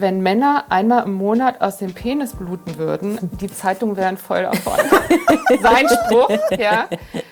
wenn Männer einmal im Monat aus dem Penis bluten würden, die Zeitungen wären voll davon. Sein Spruch, ja.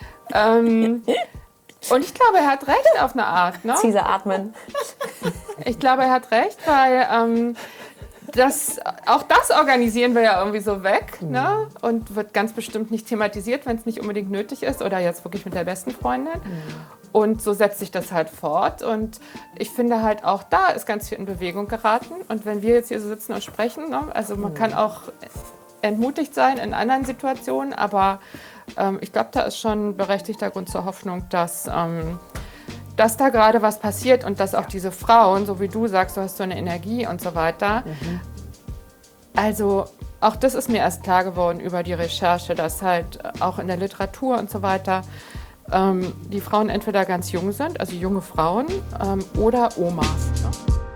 Und ich glaube, er hat recht auf eine Art. Ne? Caesar atmen. Ich glaube, er hat recht, weil auch das organisieren wir ja irgendwie so weg. Ne? Und wird ganz bestimmt nicht thematisiert, wenn es nicht unbedingt nötig ist oder jetzt wirklich mit der besten Freundin. Und so setzt sich das halt fort. Und ich finde halt auch da ist ganz viel in Bewegung geraten. Und wenn wir jetzt hier so sitzen und sprechen, ne? Also man kann auch entmutigt sein in anderen Situationen, aber ich glaube, da ist schon ein berechtigter Grund zur Hoffnung, dass da gerade was passiert und dass auch diese Frauen, so wie du sagst, du hast so eine Energie und so weiter. Also auch das ist mir erst klar geworden über die Recherche, dass halt auch in der Literatur und so weiter die Frauen entweder ganz jung sind, also junge Frauen, oder Omas. Ne?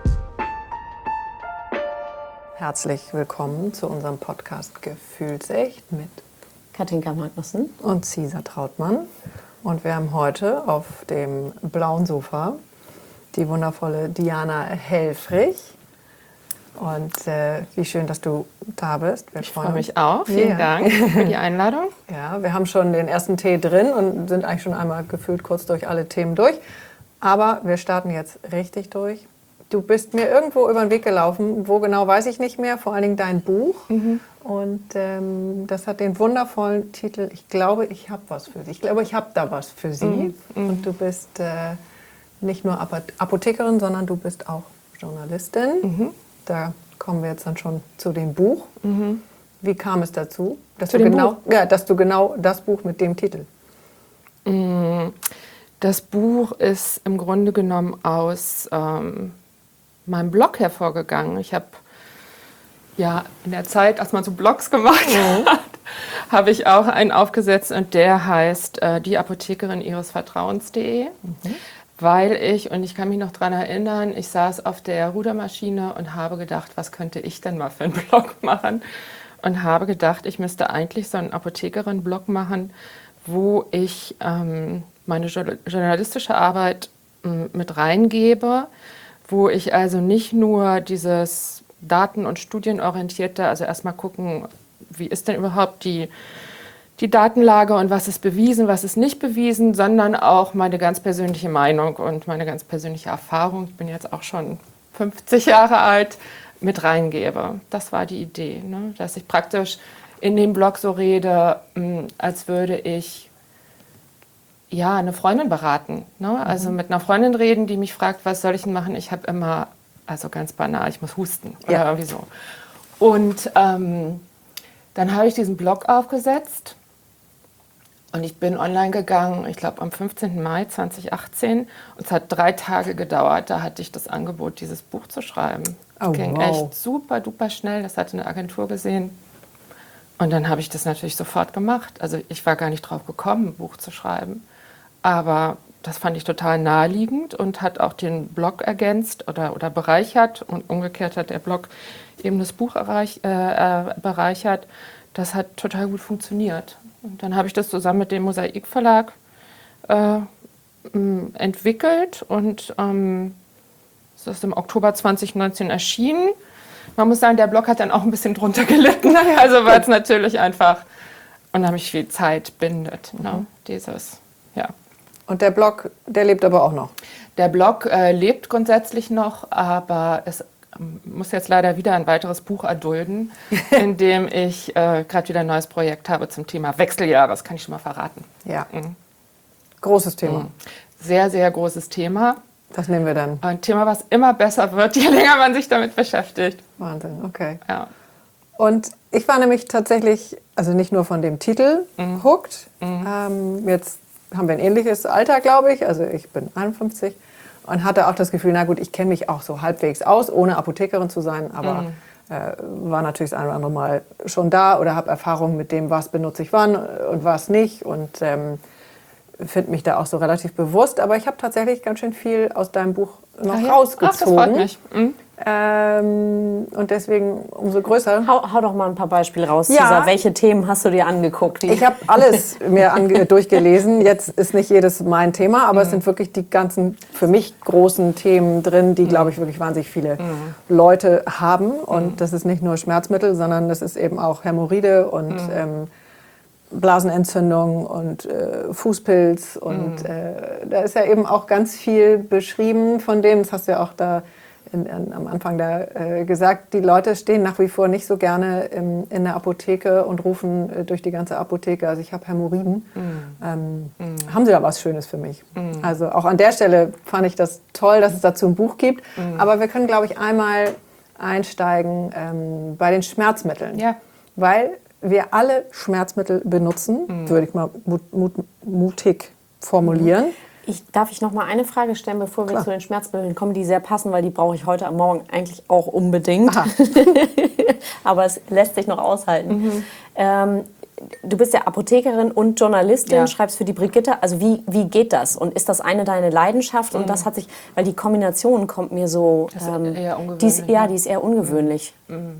Herzlich willkommen zu unserem Podcast Gefühlsecht mit Katinka Magnussen und Caesar Trautmann. Und wir haben heute auf dem blauen Sofa die wundervolle Diana Helfrich. Und wie schön, dass du da bist. Ich freue mich auch. Vielen Dank für die Einladung. Ja, wir haben schon den ersten Tee drin und sind eigentlich schon einmal gefühlt kurz durch alle Themen durch. Aber wir starten jetzt richtig durch. Du bist mir irgendwo über den Weg gelaufen, wo genau weiß ich nicht mehr, vor allen Dingen dein Buch. Und das hat den wundervollen Titel, ich glaube, ich habe was für Sie. Ich glaube, ich habe da was für Sie. Und du bist nicht nur Apothekerin, sondern du bist auch Journalistin. Da kommen wir jetzt dann schon zu dem Buch. Wie kam es dazu, dass du genau das Buch mit dem Titel? Das Buch ist im Grunde genommen aus meinem Blog hervorgegangen. Ich habe ja in der Zeit, als man so Blogs gemacht hat, habe ich auch einen aufgesetzt und der heißt Die Apothekerin ihres Vertrauens.de. Weil ich kann mich noch daran erinnern, ich saß auf der Rudermaschine und habe gedacht, was könnte ich denn mal für einen Blog machen? Und habe gedacht, ich müsste eigentlich so einen Apothekerin-Blog machen, wo ich meine journalistische Arbeit mit reingebe, wo ich also nicht nur dieses Daten- und Studienorientierte, also erstmal gucken, wie ist denn überhaupt die Datenlage und was ist bewiesen, was ist nicht bewiesen, sondern auch meine ganz persönliche Meinung und meine ganz persönliche Erfahrung, ich bin jetzt auch schon 50 Jahre alt, mit reingebe. Das war die Idee, ne? Dass ich praktisch in dem Blog so rede, als würde ich eine Freundin beraten. Ne? Also mit einer Freundin reden, die mich fragt, was soll ich denn machen? Ich habe immer, also ganz banal, ich muss husten oder irgendwie so. Und dann habe ich diesen Blog aufgesetzt. Und ich bin online gegangen, ich glaube am 15. Mai 2018. Und es hat 3 Tage gedauert, da hatte ich das Angebot, dieses Buch zu schreiben. Das ging echt super, duper schnell, das hatte eine Agentur gesehen. Und dann habe ich das natürlich sofort gemacht. Also ich war gar nicht drauf gekommen, ein Buch zu schreiben. Aber das fand ich total naheliegend und hat auch den Blog ergänzt oder bereichert. Und umgekehrt hat der Blog eben das Buch bereichert. Das hat total gut funktioniert. Und dann habe ich das zusammen mit dem Mosaik Verlag entwickelt und es ist im Oktober 2019 erschienen. Man muss sagen, der Blog hat dann auch ein bisschen drunter gelitten, also weil es natürlich einfach unheimlich viel Zeit bindet. Ne? Und der Blog, der lebt aber auch noch? Der Blog lebt grundsätzlich noch, aber es muss jetzt leider wieder ein weiteres Buch erdulden, in dem ich gerade wieder ein neues Projekt habe zum Thema Wechseljahre. Das kann ich schon mal verraten. Ja. Großes Thema. Sehr, sehr großes Thema. Was nehmen wir dann? Ein Thema, was immer besser wird, je länger man sich damit beschäftigt. Wahnsinn, okay. Ja. Und ich war nämlich tatsächlich, also nicht nur von dem Titel hooked. Jetzt haben wir ein ähnliches Alter, glaube ich. Also ich bin 51. Und hatte auch das Gefühl, na gut, ich kenne mich auch so halbwegs aus, ohne Apothekerin zu sein, aber war natürlich das eine oder andere Mal schon da oder habe Erfahrung mit dem, was benutze ich wann und was nicht und finde mich da auch so relativ bewusst. Aber ich habe tatsächlich ganz schön viel aus deinem Buch noch rausgezogen. Ach, das freut mich. Und deswegen umso größer. Hau doch mal ein paar Beispiele raus, Ja. Cesar. Welche Themen hast du dir angeguckt? Ich habe alles mir durchgelesen. Jetzt ist nicht jedes mein Thema, aber es sind wirklich die ganzen für mich großen Themen drin, die, glaube ich, wirklich wahnsinnig viele Leute haben. Und das ist nicht nur Schmerzmittel, sondern das ist eben auch Hämorrhoide und Blasenentzündung und Fußpilz. Und da ist ja eben auch ganz viel beschrieben von dem, das hast du ja auch da am Anfang da gesagt, die Leute stehen nach wie vor nicht so gerne in der Apotheke und rufen durch die ganze Apotheke, also ich habe Hämorrhoiden. Haben Sie da was Schönes für mich? Also auch an der Stelle fand ich das toll, dass es dazu ein Buch gibt. Aber wir können, glaube ich, einmal einsteigen bei den Schmerzmitteln. Ja. Weil wir alle Schmerzmittel benutzen, würde ich mal mutig formulieren. Darf ich noch mal eine Frage stellen, bevor wir Klar. zu den Schmerzmitteln kommen, die sehr passen, weil die brauche ich heute am Morgen eigentlich auch unbedingt. Aha. Aber es lässt sich noch aushalten. Du bist ja Apothekerin und Journalistin, Ja. schreibst für die Brigitte. Also wie geht das? Und ist das eine deine Leidenschaft? Und das hat sich, weil die Kombination kommt mir so... Das ist eher ungewöhnlich, die ist, ja, ne? die ist eher ungewöhnlich.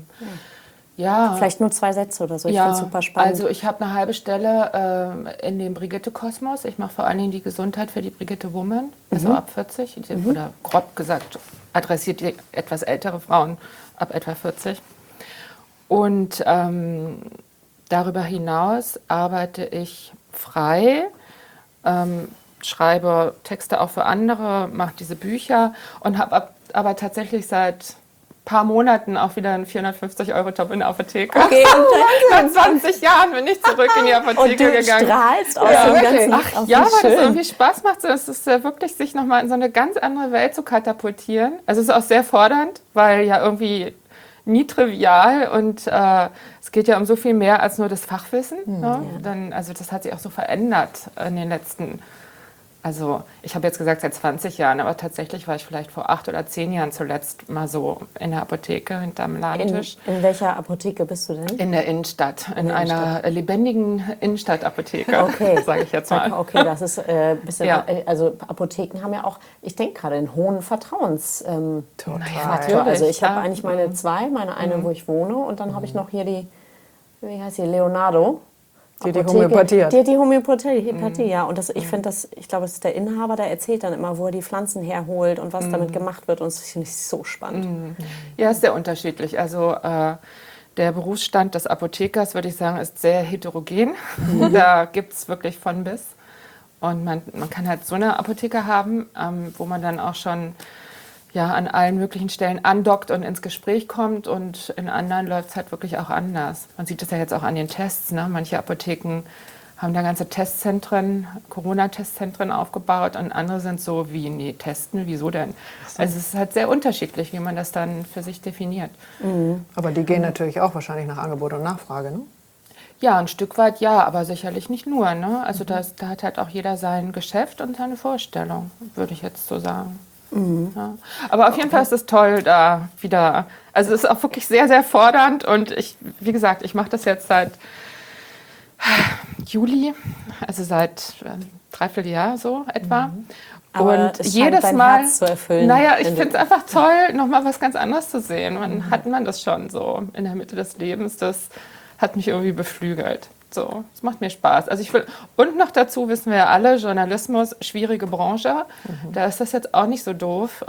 Ja. Vielleicht nur 2 Sätze oder so. Ich Ja, finde es super spannend. also ich habe eine halbe Stelle in dem Brigitte-Kosmos. Ich mache vor allen Dingen die Gesundheit für die Brigitte Woman, also ab 40. Oder grob gesagt, adressiert die etwas ältere Frauen ab etwa 40. Und darüber hinaus arbeite ich frei, schreibe Texte auch für andere, mache diese Bücher und habe aber tatsächlich seit paar Monaten auch wieder einen 450-Euro-Job in der Apotheke. Okay, Nach 20 Jahren bin ich zurück in die Apotheke und du gegangen. strahlst aus Ja, dem wirklich. ganzen... Ach ja, weil das irgendwie Spaß macht. So, es ist ja wirklich, sich nochmal in so eine ganz andere Welt zu katapultieren. Also es ist auch sehr fordernd, weil ja irgendwie nie trivial und es geht ja um so viel mehr als nur das Fachwissen. Ne? Also das hat sich auch so verändert in den letzten... Also ich habe jetzt gesagt seit 20 Jahren, aber tatsächlich war ich vielleicht vor 8 oder 10 Jahren zuletzt mal so in der Apotheke hinterm Ladentisch. In welcher Apotheke bist du denn? In der Innenstadt, in der einer lebendigen Innenstadtapotheke, Okay. sage ich jetzt mal. Okay, das ist ein bisschen, Ja. also Apotheken haben ja auch, ich denke gerade, einen hohen Vertrauensfaktor. natürlich, Also ich habe klar. eigentlich meine 2, meine eine, wo ich wohne, und dann habe ich noch hier die, wie heißt die, Leonardo. Die Apotheke. Homöopathie hat. Die Homöopathie, ja. Und ich finde das, ich glaube, es ist der Inhaber, der erzählt dann immer, wo er die Pflanzen herholt und was damit gemacht wird. Und das finde ich so spannend. Ja, ist sehr unterschiedlich. Also der Berufsstand des Apothekers, würde ich sagen, ist sehr heterogen. Da gibt es wirklich von bis. Und man kann halt so eine Apotheke haben, wo man dann auch schon an allen möglichen Stellen andockt und ins Gespräch kommt. Und in anderen läuft es halt wirklich auch anders. Man sieht das ja jetzt auch an den Tests. Ne? Manche Apotheken haben da ganze Testzentren, Corona-Testzentren aufgebaut und andere sind so wie, nee, testen, wieso denn? Also es ist halt sehr unterschiedlich, wie man das dann für sich definiert. Aber die gehen natürlich auch wahrscheinlich nach Angebot und Nachfrage, ne? Ja, ein Stück weit ja, aber sicherlich nicht nur. Ne? Also da hat halt auch jeder sein Geschäft und seine Vorstellung, würde ich jetzt so sagen. Ja. Aber auf jeden Fall ist es toll, da wieder, also es ist auch wirklich sehr, sehr fordernd und wie gesagt, ich mache das jetzt seit Juli, also seit Dreivierteljahr so etwa. Aber Und es scheint jedes dein Mal, Herz zu erfüllen. naja, ich finde es einfach toll, nochmal was ganz anderes zu sehen. Hat man das schon so in der Mitte des Lebens, das hat mich irgendwie beflügelt. So, es macht mir Spaß. Also und noch dazu wissen wir ja alle, Journalismus, schwierige Branche. Da ist das jetzt auch nicht so doof,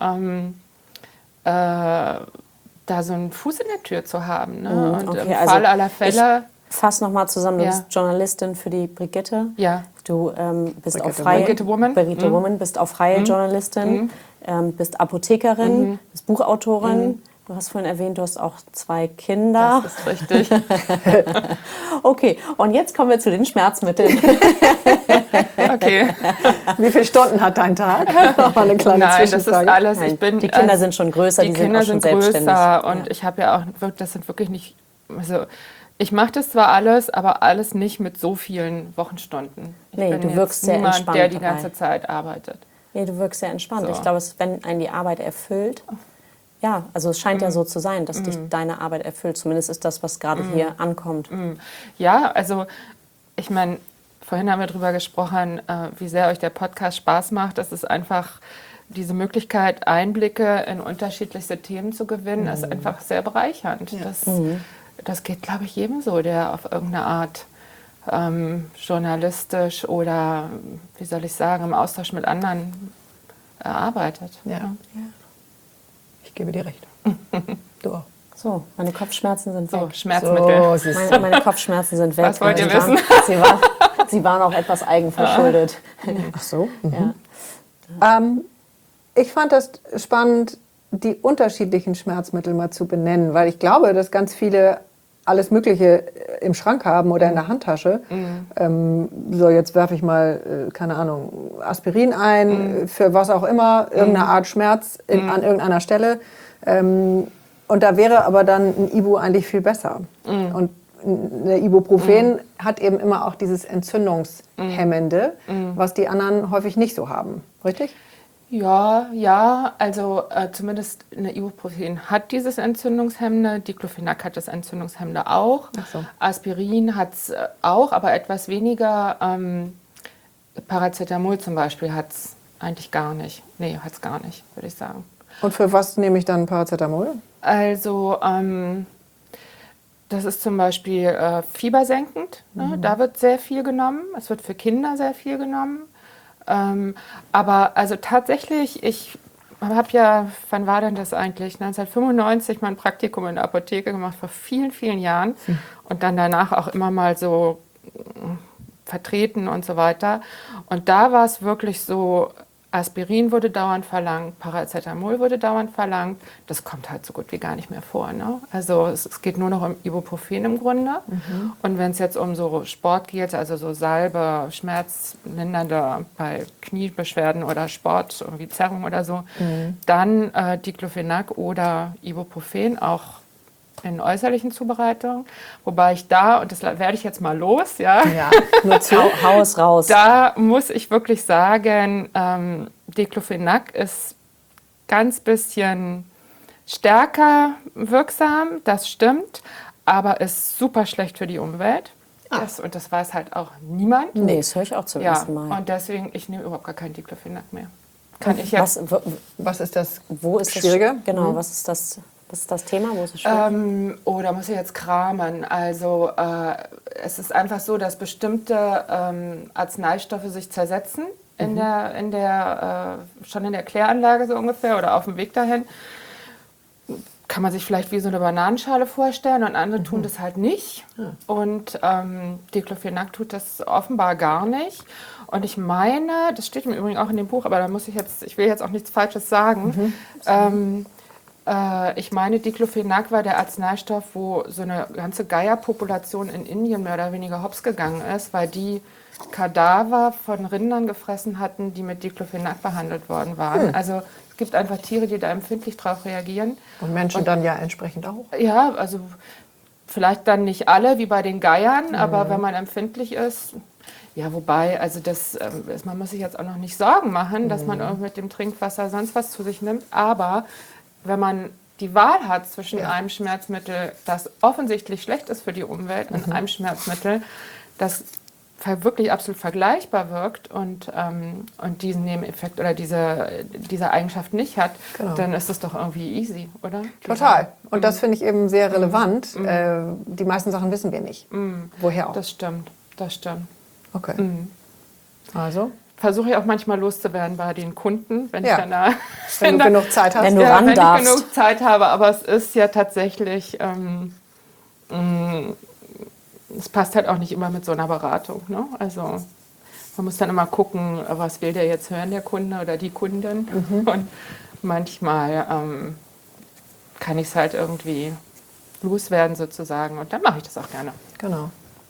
da so einen Fuß in der Tür zu haben. Ne? Und okay, im also Fall aller Fälle. Fass nochmal zusammen, du Ja. bist Journalistin für die Brigitte. Ja. Du bist auch Brigitte freie Brigitte Woman. Brigitte Woman, bist auch freie Journalistin, bist Apothekerin, bist Buchautorin. Du hast vorhin erwähnt, du hast auch 2 Kinder. Das ist richtig. Okay, und jetzt kommen wir zu den Schmerzmitteln. Okay. Wie viele Stunden hat dein Tag? Noch mal eine kleine Nein, das ist Zwischenfrage. alles. Nein, Ich bin, die Kinder sind schon größer, die die sind Kinder auch schon sind selbstständig. größer und ich habe ja auch, das sind wirklich nicht, also ich mache das zwar alles, aber alles nicht mit so vielen Wochenstunden. Ich Nee, bin du jetzt wirkst sehr niemand, entspannt der die dabei. ganze Zeit arbeitet. Nee, du wirkst sehr entspannt. So. Ich glaube, wenn einen die Arbeit erfüllt, ja, also es scheint ja so zu sein, dass dich deine Arbeit erfüllt. Zumindest ist das, was gerade hier ankommt. Ja, also ich meine, vorhin haben wir darüber gesprochen, wie sehr euch der Podcast Spaß macht. Das ist einfach diese Möglichkeit, Einblicke in unterschiedlichste Themen zu gewinnen, ist einfach sehr bereichernd. Das geht, glaube ich, jedem so, der auf irgendeine Art journalistisch oder, wie soll ich sagen, im Austausch mit anderen arbeitet. Ja. Ich gebe dir recht. Du auch. So, meine Kopfschmerzen sind weg. So, Schmerzmittel. So, Meine Kopfschmerzen sind weg. Was wollt ihr Sie waren- wissen? Sie waren auch etwas eigenverschuldet. ach so. Ja. Ich fand das spannend, die unterschiedlichen Schmerzmittel mal zu benennen, weil ich glaube, dass ganz viele alles Mögliche im Schrank haben oder in der Handtasche. So, jetzt werfe ich mal, keine Ahnung, Aspirin ein, für was auch immer, irgendeine Art Schmerz an irgendeiner Stelle. Und da wäre aber dann ein Ibu eigentlich viel besser. Und eine Ibuprofen hat eben immer auch dieses Entzündungshemmende, was die anderen häufig nicht so haben. Richtig? Ja, also zumindest eine Ibuprofen hat dieses Entzündungshemmende, Diclofenac hat das Entzündungshemmende auch, Ach so. Aspirin hat es auch, aber etwas weniger. Paracetamol zum Beispiel hat es eigentlich gar nicht. Nee, hat es gar nicht, würde ich sagen. Und für was nehme ich dann Paracetamol? Also das ist zum Beispiel fiebersenkend, ne? Da wird sehr viel genommen, es wird für Kinder sehr viel genommen. Aber also tatsächlich, ich habe ja, wann war denn das eigentlich? 1995 mein Praktikum in der Apotheke gemacht, vor vielen, vielen Jahren. Und dann danach auch immer mal so vertreten und so weiter. Und da war es wirklich so, Aspirin wurde dauernd verlangt, Paracetamol wurde dauernd verlangt. Das kommt halt so gut wie gar nicht mehr vor. Ne? Also es geht nur noch um Ibuprofen im Grunde. Und wenn es jetzt um so Sport geht, also so Salbe, schmerzlindernde bei Kniebeschwerden oder Sport, irgendwie Zerrung oder so, dann Diclofenac oder Ibuprofen, auch in äußerlichen Zubereitungen. Wobei ich da, und das werde ich jetzt mal los, ja, nur zu. Hau es raus. da muss ich wirklich sagen, Diclofenac ist ganz bisschen stärker wirksam, das stimmt, aber ist super schlecht für die Umwelt. Und das weiß halt auch niemand. Nee, das höre ich auch zum ersten Mal. Und deswegen, ich nehme überhaupt gar keinen Diclofenac mehr. Kann ich jetzt... Was ist das Wo ist Schwierige? das? Genau, was ist das Thema? Wo ist es schwierig? Da muss ich jetzt kramen. Also es ist einfach so, dass bestimmte Arzneistoffe sich zersetzen schon in der Kläranlage so ungefähr oder auf dem Weg dahin. Kann man sich vielleicht wie so eine Bananenschale vorstellen und andere tun das halt nicht. Und Diclofenac tut das offenbar gar nicht. Und ich meine, das steht im Übrigen auch in dem Buch, aber da muss ich will jetzt auch nichts Falsches sagen. Ich meine, Diclofenac war der Arzneistoff, wo so eine ganze Geierpopulation in Indien mehr oder weniger hops gegangen ist, weil die Kadaver von Rindern gefressen hatten, die mit Diclofenac behandelt worden waren. Also es gibt einfach Tiere, die da empfindlich drauf reagieren. Und Menschen dann ja entsprechend auch. Ja, also vielleicht dann nicht alle, wie bei den Geiern, aber wenn man empfindlich ist, ja, wobei, also man muss sich jetzt auch noch nicht Sorgen machen, dass man irgendwie mit dem Trinkwasser sonst was zu sich nimmt, aber wenn man die Wahl hat zwischen einem Schmerzmittel, das offensichtlich schlecht ist für die Umwelt, und einem Schmerzmittel, das wirklich absolut vergleichbar wirkt und diesen Nebeneffekt oder diese Eigenschaft nicht hat, dann ist das doch irgendwie easy, oder? Total. Und das finde ich eben sehr relevant. Die meisten Sachen wissen wir nicht. Woher auch. Das stimmt. Okay. Also? Versuche ich auch manchmal loszuwerden bei den Kunden, wenn ich dann wenn du genug Zeit hast. Wenn du ran wenn darfst. ich genug Zeit habe, aber es ist ja tatsächlich, es passt halt auch nicht immer mit so einer Beratung. Ne? Also man muss dann immer gucken, was will der jetzt hören, der Kunde oder die Kundin. Und manchmal kann ich es halt irgendwie loswerden sozusagen und dann mache ich das auch gerne. Genau.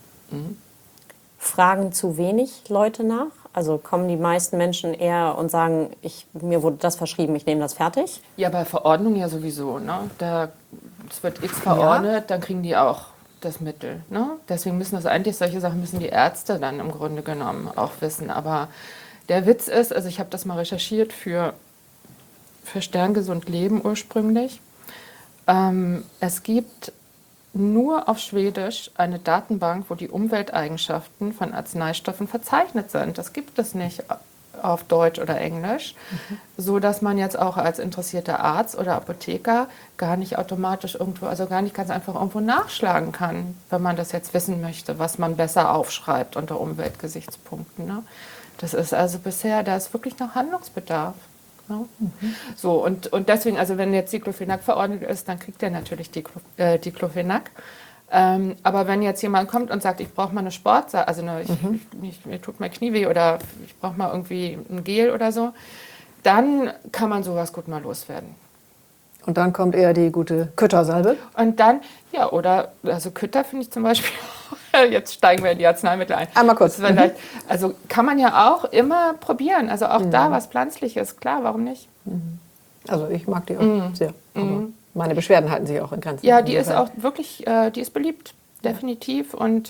Fragen zu wenig Leute nach? Also kommen die meisten Menschen eher und sagen, mir wurde das verschrieben, ich nehme das fertig? Ja, bei Verordnung ja sowieso. Ne? Es wird X verordnet, dann kriegen die auch das Mittel. Ne? Deswegen müssen solche Sachen müssen die Ärzte dann im Grunde genommen auch wissen. Aber der Witz ist, also ich habe das mal recherchiert für Sterngesund Leben ursprünglich. Es gibt nur auf Schwedisch eine Datenbank, wo die Umwelteigenschaften von Arzneistoffen verzeichnet sind. Das gibt es nicht auf Deutsch oder Englisch, so dass man jetzt auch als interessierter Arzt oder Apotheker gar nicht automatisch irgendwo, also gar nicht ganz einfach irgendwo nachschlagen kann, wenn man das jetzt wissen möchte, was man besser aufschreibt unter Umweltgesichtspunkten. Ne? Das ist also bisher, da ist wirklich noch Handlungsbedarf. Ne? So, und deswegen, also wenn jetzt Diclofenac verordnet ist, dann kriegt er natürlich Diclofenac. Aber wenn jetzt jemand kommt und sagt, ich brauche mal eine Sportsache, also mir tut mein Knie weh oder ich brauche mal irgendwie ein Gel oder so, dann kann man sowas gut mal loswerden. Und dann kommt eher die gute Küttersalbe. Und dann, ja, oder, also Kütter finde ich zum Beispiel, jetzt steigen wir in die Arzneimittel ein. Einmal kurz. Also kann man ja auch immer probieren, also auch da was Pflanzliches, klar, warum nicht? Also ich mag die auch sehr. Aber meine Beschwerden halten sich auch in Grenzen. Ja, die ist auch wirklich, die ist beliebt, definitiv. Und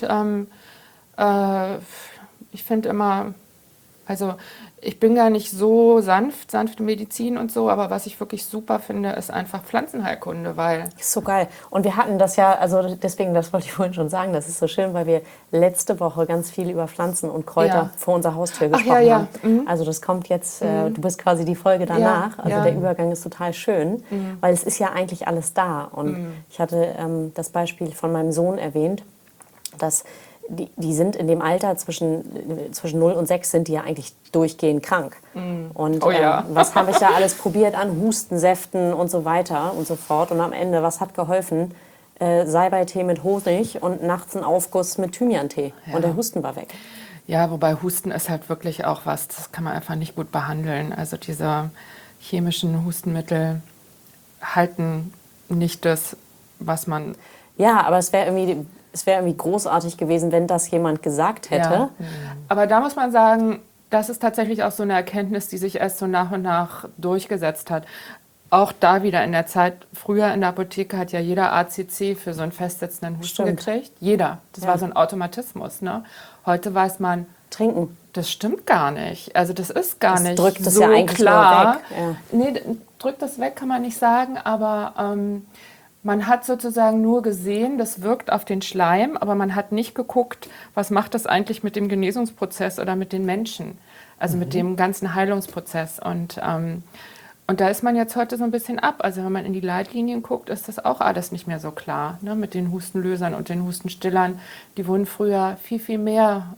ich finde immer, also ich bin gar nicht so sanfte Medizin und so, aber was ich wirklich super finde, ist einfach Pflanzenheilkunde, weil... Ist so geil. Und wir hatten das ja, also deswegen, das wollte ich vorhin schon sagen, das ist so schön, weil wir letzte Woche ganz viel über Pflanzen und Kräuter vor unserer Haustür gesprochen haben. Also das kommt jetzt, du bist quasi die Folge danach, also der Übergang ist total schön, weil es ist ja eigentlich alles da. Und ich hatte das Beispiel von meinem Sohn erwähnt, dass die sind in dem Alter zwischen 0 und 6 sind die ja eigentlich durchgehend krank. Und was habe ich da alles probiert an Hustensäften und so weiter und so fort. Und am Ende, was hat geholfen? Salbeitee mit Honig und nachts ein Aufguss mit Thymiantee. Und der Husten war weg. Ja, wobei Husten ist halt wirklich auch was, das kann man einfach nicht gut behandeln. Also diese chemischen Hustenmittel halten nicht das, was man... Ja, aber es wäre irgendwie großartig gewesen, wenn das jemand gesagt hätte. Ja. Aber da muss man sagen, das ist tatsächlich auch so eine Erkenntnis, die sich erst so nach und nach durchgesetzt hat. Auch da wieder in der Zeit, früher in der Apotheke hat ja jeder ACC für so einen festsitzenden Husten gekriegt. Jeder. Das war so ein Automatismus. Ne? Heute weiß man, trinken. Das stimmt gar nicht. Also das ist gar nicht drückt das so ja eigentlich klar. Nur weg. Ja. Nee, drückt das weg kann man nicht sagen, aber... man hat sozusagen nur gesehen, das wirkt auf den Schleim, aber man hat nicht geguckt, was macht das eigentlich mit dem Genesungsprozess oder mit den Menschen, also mit dem ganzen Heilungsprozess. Und da ist man jetzt heute so ein bisschen ab. Also wenn man in die Leitlinien guckt, ist das auch alles nicht mehr so klar. Ne? Mit den Hustenlösern und den Hustenstillern, die wurden früher viel mehr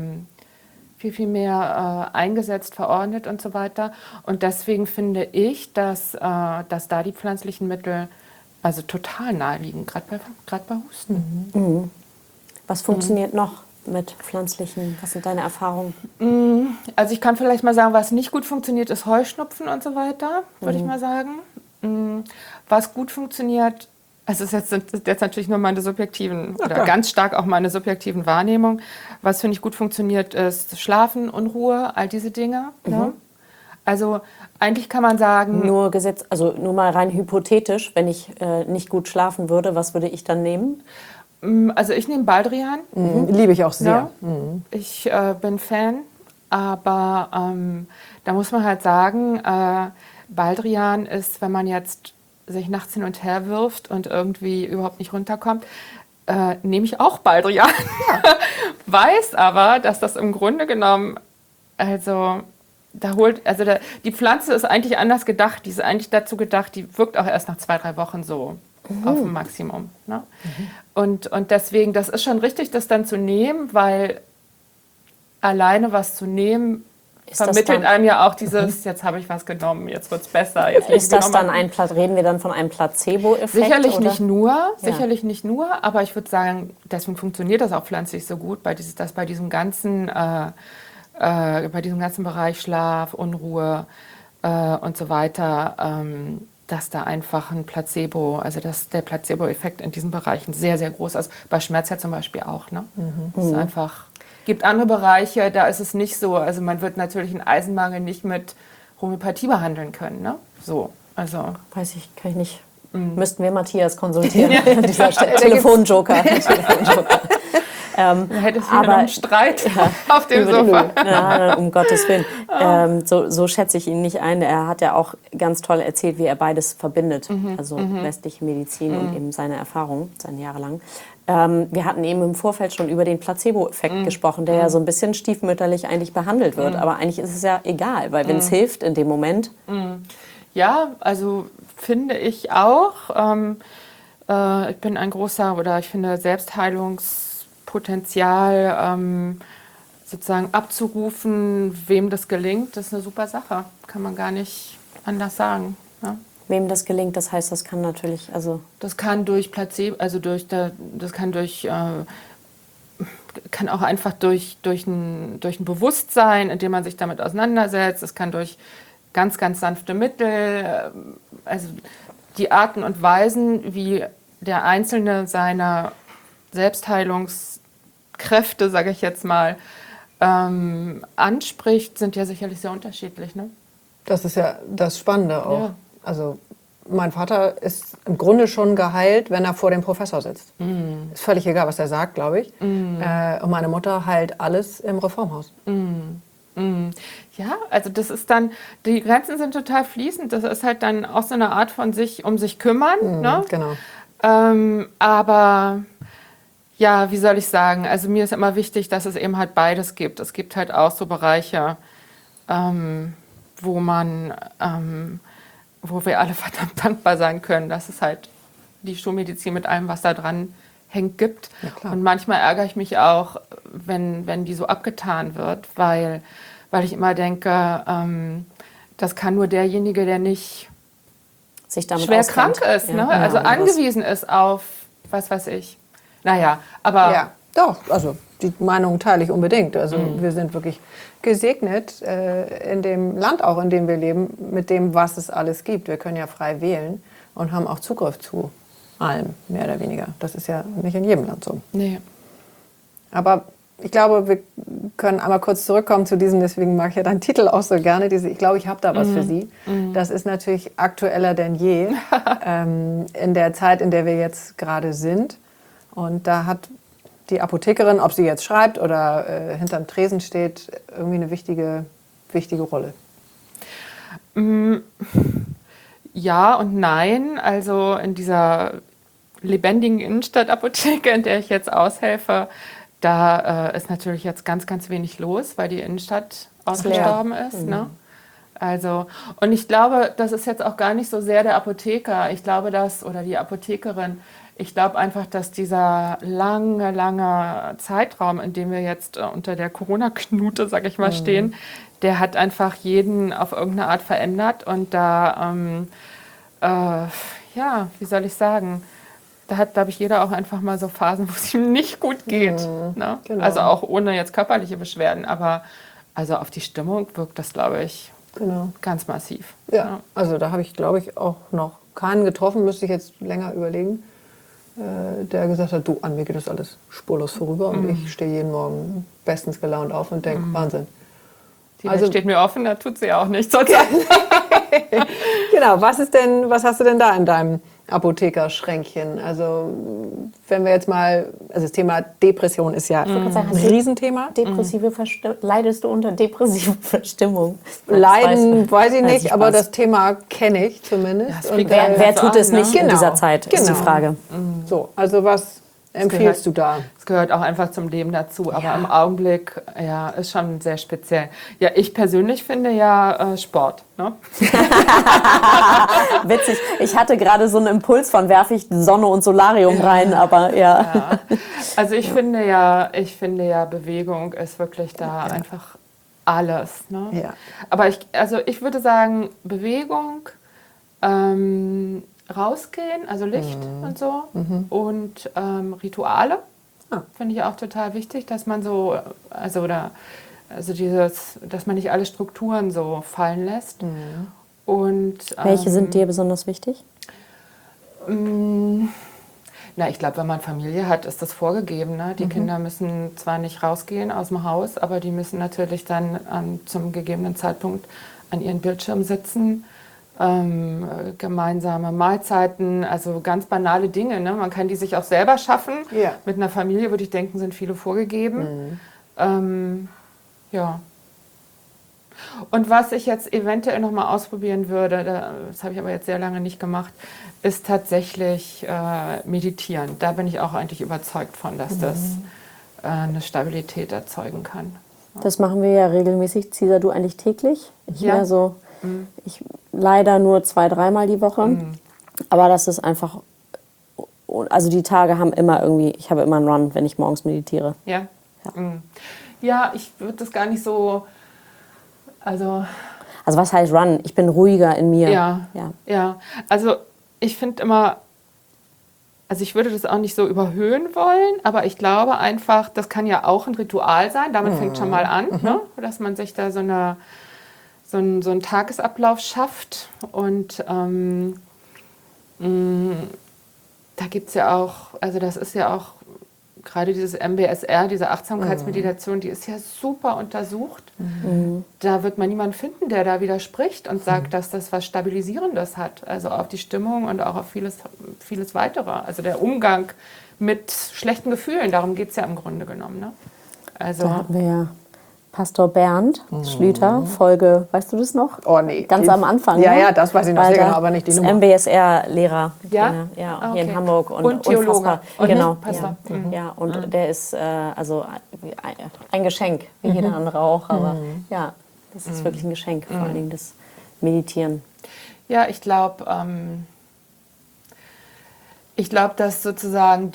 eingesetzt, verordnet und so weiter. Und deswegen finde ich, dass da die pflanzlichen Mittel also total naheliegend, gerade bei Husten. Was funktioniert noch mit pflanzlichen? Was sind deine Erfahrungen? Also ich kann vielleicht mal sagen, was nicht gut funktioniert, ist Heuschnupfen und so weiter, würde ich mal sagen. Was gut funktioniert, also das sind jetzt natürlich nur meine subjektiven, oder ganz stark auch meine subjektiven Wahrnehmungen. Was finde ich gut funktioniert, ist Schlafen, Unruhe, all diese Dinge. Ne? Also eigentlich kann man sagen... Nur mal rein hypothetisch, wenn ich nicht gut schlafen würde, was würde ich dann nehmen? Also ich nehme Baldrian. Liebe ich auch sehr. Ja. Ich bin Fan, aber da muss man halt sagen, Baldrian ist, wenn man jetzt sich nachts hin und her wirft und irgendwie überhaupt nicht runterkommt, nehme ich auch Baldrian. Weiß aber, dass das im Grunde genommen, die Pflanze ist eigentlich anders gedacht. Die ist eigentlich dazu gedacht, die wirkt auch erst nach 2-3 Wochen so auf dem Maximum. Ne? Und deswegen, das ist schon richtig, das dann zu nehmen, weil alleine was zu nehmen, vermittelt einem ja auch dieses, jetzt habe ich was genommen, jetzt wird es besser. Ist das dann reden wir dann von einem Placebo-Effekt? Sicherlich nicht nur, aber ich würde sagen, deswegen funktioniert das auch pflanzlich so gut, bei diesem ganzen Bereich Schlaf, Unruhe und so weiter, dass da einfach ein Placebo, also dass der Placebo-Effekt in diesen Bereichen sehr, sehr groß ist. Bei Schmerz ja zum Beispiel auch. Ne? Es ist einfach, gibt andere Bereiche, da ist es nicht so. Also man wird natürlich einen Eisenmangel nicht mit Homöopathie behandeln können. Ne? So, also. Weiß ich, kann ich nicht. Müssten wir Matthias konsultieren an dieser Stelle. Telefonjoker. Dann hättest du noch einen Streit auf dem Sofa. Ja, um Gottes Willen. So schätze ich ihn nicht ein. Er hat ja auch ganz toll erzählt, wie er beides verbindet. Also westliche Medizin und eben seine Erfahrung, seine Jahre lang. Wir hatten eben im Vorfeld schon über den Placebo-Effekt gesprochen, der ja so ein bisschen stiefmütterlich eigentlich behandelt wird. Aber eigentlich ist es ja egal, weil wenn es hilft in dem Moment... Ja, also finde ich auch. Ich bin ein großer, oder ich finde Selbstheilungspotenzial sozusagen abzurufen, wem das gelingt, das ist eine super Sache. Kann man gar nicht anders sagen. Ja? Wem das gelingt, das heißt, das kann natürlich, also... Das kann durch Placebo, also das kann durch... kann auch einfach durch ein Bewusstsein, indem man sich damit auseinandersetzt. Es kann durch ganz, ganz sanfte Mittel, also die Arten und Weisen, wie der Einzelne seine Selbstheilungskräfte, sage ich jetzt mal, anspricht, sind ja sicherlich sehr unterschiedlich. Ne? Das ist ja das Spannende auch. Ja. Also mein Vater ist im Grunde schon geheilt, wenn er vor dem Professor sitzt. Ist völlig egal, was er sagt, glaube ich. Und meine Mutter heilt alles im Reformhaus. Ja, also das ist dann, die Grenzen sind total fließend. Das ist halt dann auch so eine Art von um sich kümmern. Ne? Genau. Aber ja, wie soll ich sagen? Also mir ist immer wichtig, dass es eben halt beides gibt. Es gibt halt auch so Bereiche, wo wir alle verdammt dankbar sein können, dass es halt die Schulmedizin mit allem, was da dran hängt, gibt. Ja, klar. Und manchmal ärgere ich mich auch, wenn die so abgetan wird, weil ich immer denke, das kann nur derjenige, der nicht sich damit schwer auskennt. krank ist, Ja, ne? genau, Also angewiesen ist auf, was weiß ich. Naja, aber... Ja, doch, also die Meinung teile ich unbedingt. Also wir sind wirklich gesegnet in dem Land auch, in dem wir leben, mit dem, was es alles gibt. Wir können ja frei wählen und haben auch Zugriff zu allem, mehr oder weniger. Das ist ja nicht in jedem Land so. Nee. Aber ich glaube, wir können einmal kurz zurückkommen zu diesem, deswegen mag ich ja deinen Titel auch so gerne, ich glaube, ich habe da was für Sie. Das ist natürlich aktueller denn je in der Zeit, in der wir jetzt gerade sind. Und da hat die Apothekerin, ob sie jetzt schreibt oder hinterm Tresen steht, irgendwie eine wichtige Rolle. Ja und nein. Also in dieser lebendigen Innenstadtapotheke, in der ich jetzt aushelfe, da ist natürlich jetzt ganz, ganz wenig los, weil die Innenstadt ausgestorben ist. Ne? Also, und ich glaube, das ist jetzt auch gar nicht so sehr der Apotheker. Ich glaube, oder die Apothekerin, ich glaube einfach, dass dieser lange Zeitraum, in dem wir jetzt unter der Corona-Knute, sag ich mal, stehen, der hat einfach jeden auf irgendeine Art verändert. Und da, ja, wie soll ich sagen, da hat, glaube ich, jeder auch einfach mal so Phasen, wo es ihm nicht gut geht. Ne? Genau. Also auch ohne jetzt körperliche Beschwerden, aber also auf die Stimmung wirkt das, glaube ich, ganz massiv. Ja, also da habe ich, glaube ich, auch noch keinen getroffen, müsste ich jetzt länger überlegen, der gesagt hat, du, an mir geht das alles spurlos vorüber und ich stehe jeden Morgen bestens gelaunt auf und denke, Wahnsinn. Die Welt steht mir offen, da tut sie auch nichts. Genau, was hast du denn da in deinem Apothekerschränkchen? Also wenn wir jetzt mal, also das Thema Depression ist ja ein Riesenthema. Leidest du unter depressiver Verstimmung? Leiden weiß ich nicht, aber das Thema kenne ich zumindest. Und wer tut es nicht in dieser Zeit, ist die Frage. So, also was empfiehlst du da? Es gehört auch einfach zum Leben dazu, aber im Augenblick, ja, ist schon sehr speziell. Ja, ich persönlich finde ja Sport. Ne? Witzig, ich hatte gerade so einen Impuls von, werfe ich Sonne und Solarium rein, aber ja. Also ich finde ja, Bewegung ist wirklich da einfach alles. Ne? Ja. Aber ich würde sagen, Bewegung, rausgehen, also Licht und so und Rituale finde ich auch total wichtig, dass man so, dass man nicht alle Strukturen so fallen lässt. Und, welche sind dir besonders wichtig? Ich glaube, wenn man Familie hat, ist das vorgegeben. Ne? Die Kinder müssen zwar nicht rausgehen aus dem Haus, aber die müssen natürlich dann zum gegebenen Zeitpunkt an ihren Bildschirm sitzen. gemeinsame Mahlzeiten, also ganz banale Dinge. Ne? Man kann die sich auch selber schaffen. Ja. Mit einer Familie würde ich denken, sind viele vorgegeben. Ja. Und was ich jetzt eventuell noch mal ausprobieren würde, das habe ich aber jetzt sehr lange nicht gemacht, ist tatsächlich meditieren. Da bin ich auch eigentlich überzeugt von, dass das eine Stabilität erzeugen kann. Das machen wir ja regelmäßig. Cesar, du eigentlich täglich? Ich Ja. mehr so, ich leider nur 2-3 Mal die Woche. Aber das ist einfach, also die Tage haben immer irgendwie, ich habe immer einen Run, wenn ich morgens meditiere. Ja? Ja, ich würde das gar nicht so, also was heißt Run? Ich bin ruhiger in mir. Ja. Also ich finde immer, also ich würde das auch nicht so überhöhen wollen, aber ich glaube einfach, das kann ja auch ein Ritual sein. Damit fängt schon mal an, ne? Dass man sich da so einen Tagesablauf schafft. Und da gibt es ja auch, also das ist ja auch gerade dieses MBSR, diese Achtsamkeitsmeditation, die ist ja super untersucht. Da wird man niemanden finden, der da widerspricht und sagt, dass das was Stabilisierendes hat. Also auf die Stimmung und auch auf vieles Weitere. Also der Umgang mit schlechten Gefühlen, darum geht es ja im Grunde genommen. Ne? Also, Da hatten wir ja Pastor Bernd Schlüter, Folge, weißt du das noch? Oh nee. Ganz am Anfang. Ja, ne? ja, das weiß ich noch Weil sehr da genau, aber nicht die ist Nummer. MBSR-Lehrer. Ja? Ja, Ah, hier in okay. Hamburg. Und Theologe. Unfassbar. Und Genau. Pastor. Ja, und der ist also ein Geschenk, wie jeder andere auch. Aber ja, das ist wirklich ein Geschenk, vor allen Dingen das Meditieren. ja, ich glaube, dass sozusagen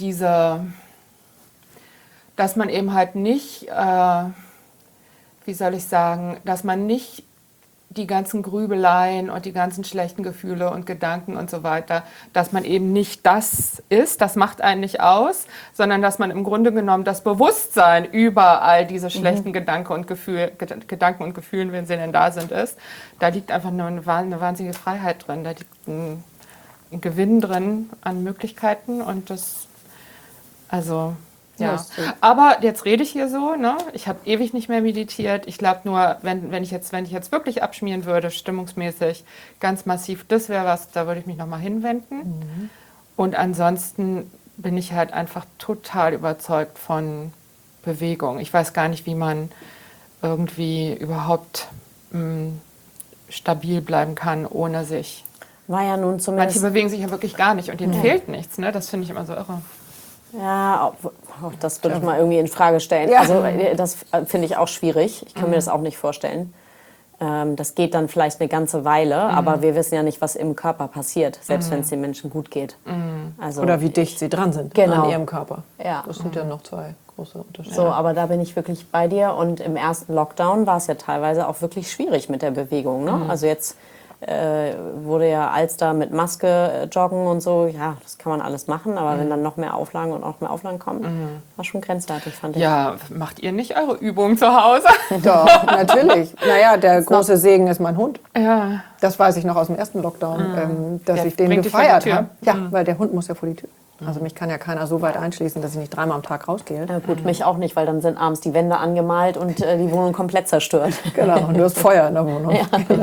dass man eben halt nicht, wie soll ich sagen, dass man nicht die ganzen Grübeleien und die ganzen schlechten Gefühle und Gedanken und so weiter, dass man eben nicht das ist, das macht einen nicht aus, sondern dass man im Grunde genommen das Bewusstsein über all diese schlechten Gedanken und Gefühlen, wenn sie denn da sind, ist. Da liegt einfach nur eine wahnsinnige Freiheit drin, da liegt ein Gewinn drin an Möglichkeiten und das, also... Ja, aber jetzt rede ich hier so, ne? Ich habe ewig nicht mehr meditiert. Ich glaube nur, wenn ich jetzt wirklich abschmieren würde, stimmungsmäßig, ganz massiv, das wäre was, da würde ich mich nochmal hinwenden. Und ansonsten bin ich halt einfach total überzeugt von Bewegung. Ich weiß gar nicht, wie man irgendwie überhaupt stabil bleiben kann, ohne sich... War ja nun zumindest... Manche bewegen sich ja wirklich gar nicht und denen fehlt nichts, ne? Das finde ich immer so irre. Ja, auch das würde ich mal irgendwie in Frage stellen. Ja. Also das finde ich auch schwierig. Ich kann mir das auch nicht vorstellen. Das geht dann vielleicht eine ganze Weile, aber wir wissen ja nicht, was im Körper passiert, selbst wenn es den Menschen gut geht. Also, Oder wie dicht sie dran sind Genau. an ihrem Körper. Ja. Das sind ja noch zwei große Unterschiede. So, aber da bin ich wirklich bei dir. Und im ersten Lockdown war es ja teilweise auch wirklich schwierig mit der Bewegung. Ne? Also jetzt wurde ja Alster mit Maske joggen und so. Ja, das kann man alles machen. Aber wenn dann noch mehr Auflagen kommen, war schon grenzwertig, fand ich. Ja, macht ihr nicht eure Übungen zu Hause? Doch, natürlich. Naja, der große Segen ist mein Hund. Ja. Das weiß ich noch aus dem ersten Lockdown, dass Der ich den bringt dich vor die gefeiert Tür. habe. Ja, weil der Hund muss ja vor die Tür. Also mich kann ja keiner so weit einschließen, dass ich nicht 3-mal am Tag rausgehe. Ja, gut, mich auch nicht, weil dann sind abends die Wände angemalt und die Wohnung komplett zerstört. Genau, und du hast Feuer in der Wohnung.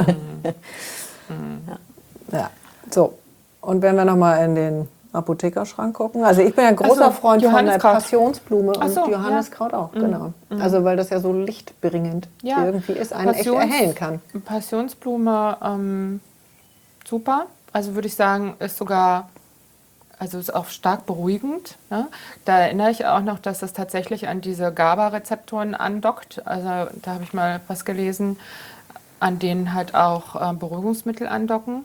Ja, so. Und wenn wir nochmal in den Apothekerschrank gucken. Also ich bin ja ein großer Freund von der Johanniskraut. Passionsblume und so, Johanniskraut auch, genau. Also weil das ja so lichtbringend irgendwie ist, einen echt erhellen kann. Passionsblume, super. Also würde ich sagen, ist sogar, also ist auch stark beruhigend. Ne? Da erinnere ich auch noch, dass das tatsächlich an diese GABA-Rezeptoren andockt. Also da habe ich mal was gelesen, an denen halt auch Beruhigungsmittel andocken.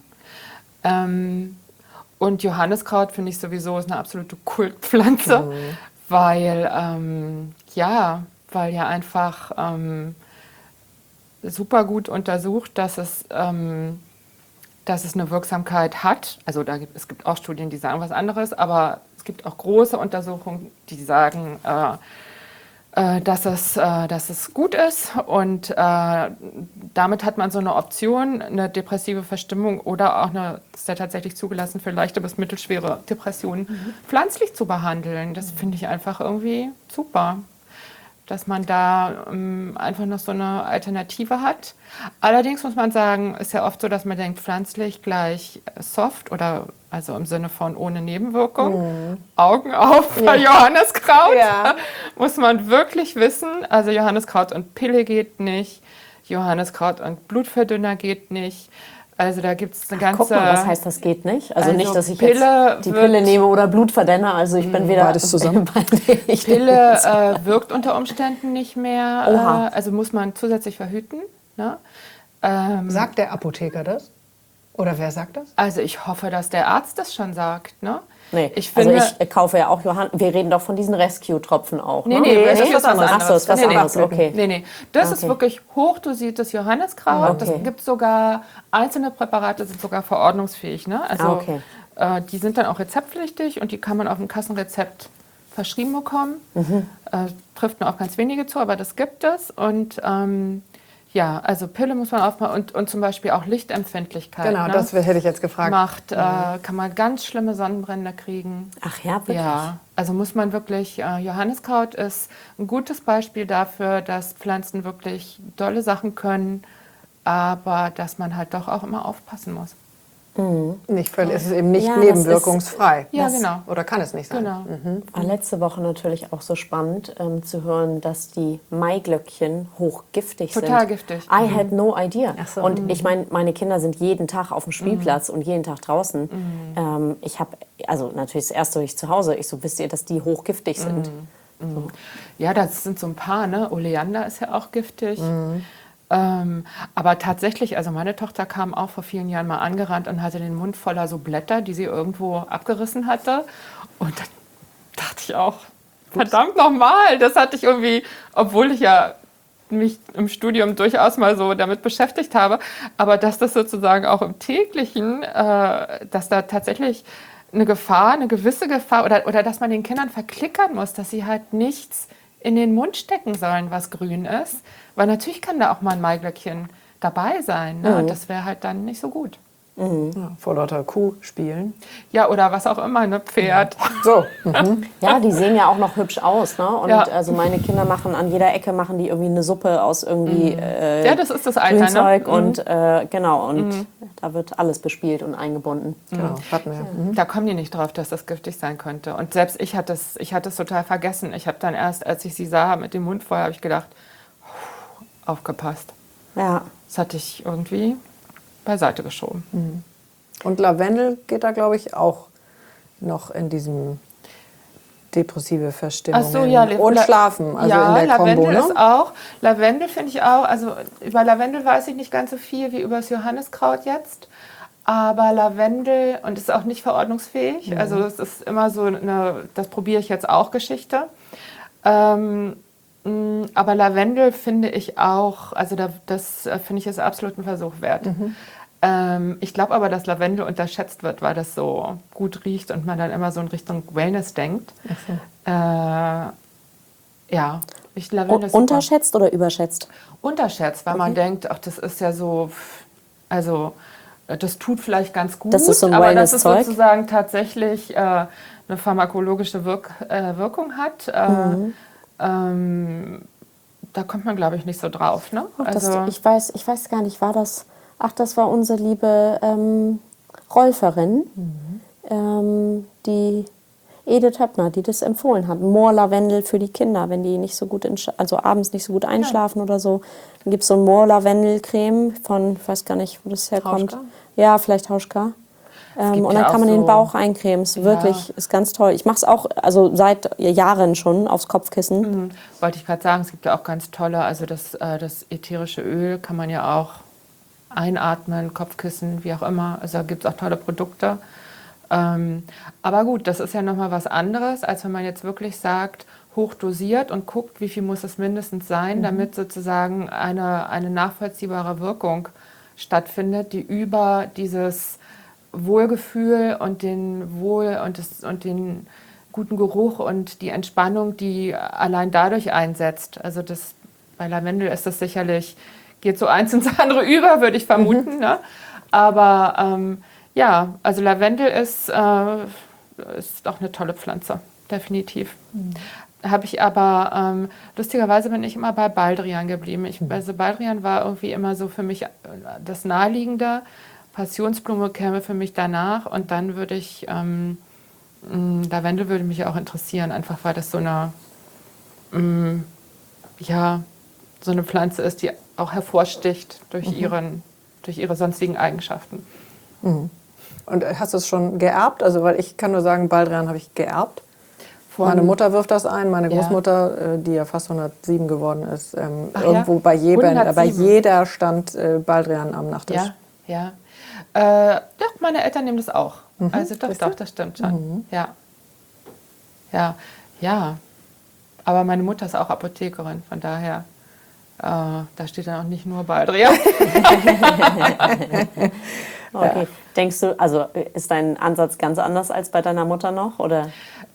Und Johanniskraut finde ich sowieso ist eine absolute Kultpflanze, weil ja einfach super gut untersucht, dass es eine Wirksamkeit hat. Also es gibt auch Studien, die sagen was anderes, aber es gibt auch große Untersuchungen, die sagen, dass es gut ist und damit hat man so eine Option, eine depressive Verstimmung oder auch ist ja tatsächlich zugelassen für leichte bis mittelschwere Depressionen, pflanzlich zu behandeln. Das finde ich einfach irgendwie super. dass man da einfach noch so eine Alternative hat. Allerdings muss man sagen, ist ja oft so, dass man denkt, pflanzlich gleich soft oder also im Sinne von ohne Nebenwirkung. Augen auf bei Johanniskraut. Ja. Muss man wirklich wissen. Also Johanniskraut und Pille geht nicht. Johanniskraut und Blutverdünner geht nicht. Also da gibt es eine ganze... Guck mal, was heißt, das geht nicht? Also nicht, dass ich jetzt die Pille nehme oder Blutverdünner. Also ich bin weder... Beides zusammen. Pille wirkt unter Umständen nicht mehr. Also muss man zusätzlich verhüten. Ne? Sagt der Apotheker das? Oder wer sagt das? Also ich hoffe, dass der Arzt das schon sagt. Ne? Nee, ich kaufe ja auch wir reden doch von diesen Rescue-Tropfen auch. Ne? Nee, das ist was anderes. Achso, ist was anderes, okay. Nee. Das ist wirklich hochdosiertes Johanniskraut. Das gibt sogar, einzelne Präparate sind sogar verordnungsfähig. Ne? Also die sind dann auch rezeptpflichtig und die kann man auf dem Kassenrezept verschrieben bekommen. Trifft nur auch ganz wenige zu, aber das gibt es. Und also Pille muss man aufmachen und zum Beispiel auch Lichtempfindlichkeit. Genau, das hätte ich jetzt gefragt. Kann man ganz schlimme Sonnenbrände kriegen. Ach ja, wirklich? Ja, also muss man wirklich, Johanniskraut ist ein gutes Beispiel dafür, dass Pflanzen wirklich tolle Sachen können, aber dass man halt doch auch immer aufpassen muss. Nicht völlig, es ist eben nicht nebenwirkungsfrei. Genau. Oder kann es nicht sein. Genau. War letzte Woche natürlich auch so spannend zu hören, dass die Maiglöckchen hochgiftig sind. Total giftig. I had no idea. Ach so. Und ich meine, meine Kinder sind jeden Tag auf dem Spielplatz und jeden Tag draußen. Ich habe, also natürlich das erste ich zu Hause, ich so, wisst ihr, dass die hochgiftig sind? So. Ja, das sind so ein paar, ne? Oleander ist ja auch giftig. Aber tatsächlich, also meine Tochter kam auch vor vielen Jahren mal angerannt und hatte den Mund voller so Blätter, die sie irgendwo abgerissen hatte. Und dann dachte ich auch, verdammt nochmal, das hatte ich irgendwie, obwohl ich ja mich im Studium durchaus mal so damit beschäftigt habe, aber dass das sozusagen auch im täglichen, dass da tatsächlich eine gewisse Gefahr oder dass man den Kindern verklickern muss, dass sie halt nichts in den Mund stecken sollen, was grün ist. Weil natürlich kann da auch mal ein Maiglöckchen dabei sein. Ne? Das wäre halt dann nicht so gut. Ja, vor lauter Kuh spielen. Ja, oder was auch immer, ne? Pferd. So. Ja, die sehen ja auch noch hübsch aus. Ne? Und also meine Kinder machen an jeder Ecke die irgendwie eine Suppe aus irgendwie ja, das ist das Alter, Grünzeug. Ne? Und und da wird alles bespielt und eingebunden. Genau, hatten wir. Da kommen die nicht drauf, dass das giftig sein könnte. Und selbst ich hatte es total vergessen. Ich habe dann erst, als ich sie sah mit dem Mund voll, habe ich gedacht, aufgepasst. Ja. Das hatte ich irgendwie beiseite geschoben. Und Lavendel geht da, glaube ich, auch noch in diesem depressive Verstimmung. Ach so, ja, und Schlafen, also ja, in der Lavendel Kombo, ne? ist auch. Lavendel finde ich auch, also über Lavendel weiß ich nicht ganz so viel wie über das Johanniskraut jetzt. Aber Lavendel, und ist auch nicht verordnungsfähig, also es ist immer so das probiere ich jetzt auch Geschichte. Aber Lavendel finde ich auch, also das finde ich ist absolut ein Versuch wert. Ich glaube aber, dass Lavendel unterschätzt wird, weil das so gut riecht und man dann immer so in Richtung Wellness denkt. Ja, Lavendel ist unterschätzt oder überschätzt? Unterschätzt, weil man denkt, ach, das ist ja so, also das tut vielleicht ganz gut, das ist so ein aber dass es Wellness-Zeug sozusagen tatsächlich eine pharmakologische Wirkung hat. Da kommt man, glaube ich, nicht so drauf. Ne? Ich weiß gar nicht, war das... Ach, das war unsere liebe Rolferin, die Edith Höppner, die das empfohlen hat. Moorlavendel für die Kinder, wenn die nicht so gut, also abends nicht so gut einschlafen oder so. Dann gibt es so ein Moorlavendelcreme von, ich weiß gar nicht, wo das herkommt. Hauschka? Ja, vielleicht Hauschka. Und dann kann man den Bauch eincremen. Ist wirklich, ist ganz toll. Ich mache es auch seit Jahren schon aufs Kopfkissen. Wollte ich gerade sagen, es gibt ja auch ganz tolle, also das ätherische Öl kann man ja auch einatmen, Kopfkissen, wie auch immer. Also da gibt es auch tolle Produkte. Aber gut, das ist ja nochmal was anderes, als wenn man jetzt wirklich sagt, hochdosiert und guckt, wie viel muss es mindestens sein, damit sozusagen eine nachvollziehbare Wirkung stattfindet, die über dieses Wohlgefühl und den den guten Geruch und die Entspannung, die allein dadurch einsetzt. Also bei Lavendel ist das sicherlich, geht so eins ins andere über, würde ich vermuten. Ne? Aber also Lavendel ist auch eine tolle Pflanze, definitiv. Habe ich aber, lustigerweise bin ich immer bei Baldrian geblieben. Also Baldrian war irgendwie immer so für mich das Naheliegende. Passionsblume käme für mich danach und dann würde ich, Lavendel würde mich auch interessieren, einfach weil das so eine, so eine Pflanze ist, die auch hervorsticht durch ihre sonstigen Eigenschaften. Und hast du es schon geerbt? Also, weil ich kann nur sagen, Baldrian habe ich geerbt. Meine Mutter wirft das ein, meine Großmutter, die ja fast 107 geworden ist, irgendwo bei jeder stand Baldrian am Nachttisch. Ja. Doch, meine Eltern nehmen das auch. Also doch, das stimmt schon. Ja. Aber meine Mutter ist auch Apothekerin, von daher, da steht dann auch nicht nur Baldrian. Okay. Ja. Denkst du, also ist dein Ansatz ganz anders als bei deiner Mutter noch, oder?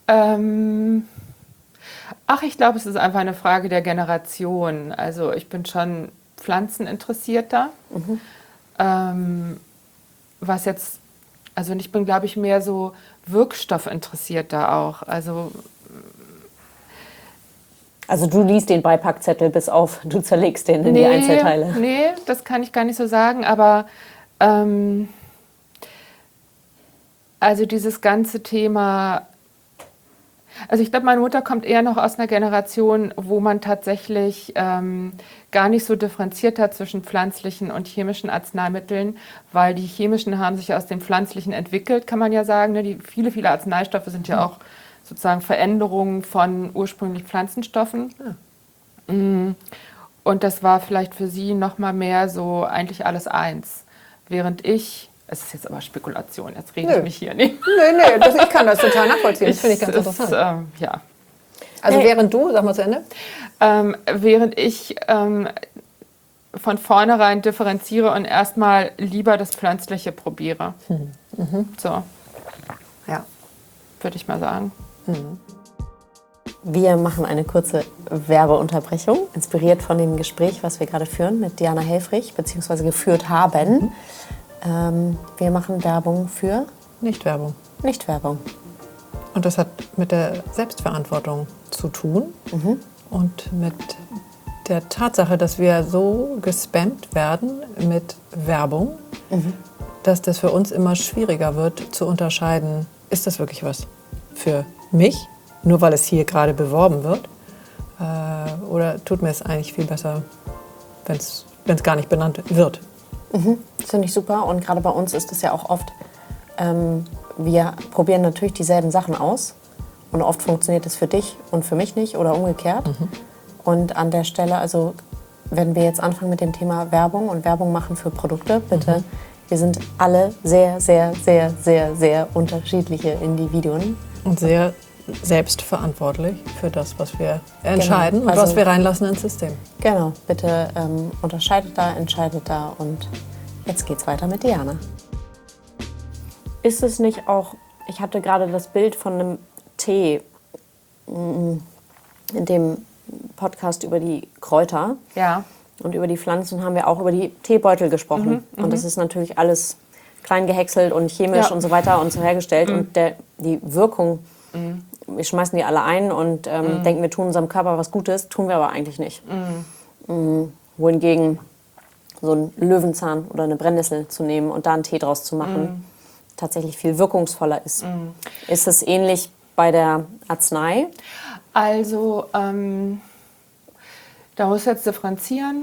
Ich glaube, es ist einfach eine Frage der Generation. Also ich bin schon pflanzeninteressierter. Was jetzt, also ich bin, glaube ich, mehr so wirkstoffinteressierter auch. Also du liest den Beipackzettel bis auf, du zerlegst den in die Einzelteile. Nee, das kann ich gar nicht so sagen, aber also dieses ganze Thema, also ich glaube, meine Mutter kommt eher noch aus einer Generation, wo man tatsächlich gar nicht so differenziert hat zwischen pflanzlichen und chemischen Arzneimitteln, weil die chemischen haben sich aus den pflanzlichen entwickelt, kann man ja sagen. Ne? Viele Arzneistoffe sind ja auch sozusagen Veränderungen von ursprünglich Pflanzenstoffen. Und das war vielleicht für sie noch mal mehr so eigentlich alles eins. Während es ist jetzt aber Spekulation, jetzt rede ich mich hier nicht. Nee, ich kann das total nachvollziehen, das finde ich ganz interessant. Also während du, sag mal zu Ende. Während ich von vornherein differenziere und erstmal lieber das Pflanzliche probiere. So. Ja. Würde ich mal sagen. Wir machen eine kurze Werbeunterbrechung, inspiriert von dem Gespräch, was wir gerade führen mit Diana Helfrich, beziehungsweise geführt haben. Wir machen Werbung für? Nicht-Werbung. Nicht-Werbung. Und das hat mit der Selbstverantwortung zu tun und mit der Tatsache, dass wir so gespammt werden mit Werbung, dass das für uns immer schwieriger wird zu unterscheiden, ist das wirklich was für mich, nur weil es hier gerade beworben wird, oder tut mir es eigentlich viel besser, wenn es gar nicht benannt wird. Das finde ich super, und gerade bei uns ist es ja auch oft, wir probieren natürlich dieselben Sachen aus und oft funktioniert es für dich und für mich nicht oder umgekehrt. Und an der Stelle, also wenn wir jetzt anfangen mit dem Thema Werbung und Werbung machen für Produkte, bitte, wir sind alle sehr, sehr, sehr, sehr, sehr unterschiedliche Individuen. Und sehr selbstverantwortlich für das, was wir entscheiden und was wir reinlassen ins System. Genau, bitte unterscheidet da, entscheidet da, und jetzt geht's weiter mit Diana. Ist es nicht auch, ich hatte gerade das Bild von einem Tee in dem Podcast über die Kräuter und über die Pflanzen, haben wir auch über die Teebeutel gesprochen. Und das ist natürlich alles klein gehäckselt und chemisch und so weiter und so hergestellt. Und die Wirkung, wir schmeißen die alle ein und denken, wir tun unserem Körper was Gutes, tun wir aber eigentlich nicht. Wohingegen so einen Löwenzahn oder eine Brennnessel zu nehmen und da einen Tee draus zu machen, tatsächlich viel wirkungsvoller ist. Ist es ähnlich bei der Arznei? Also, da muss ich jetzt differenzieren.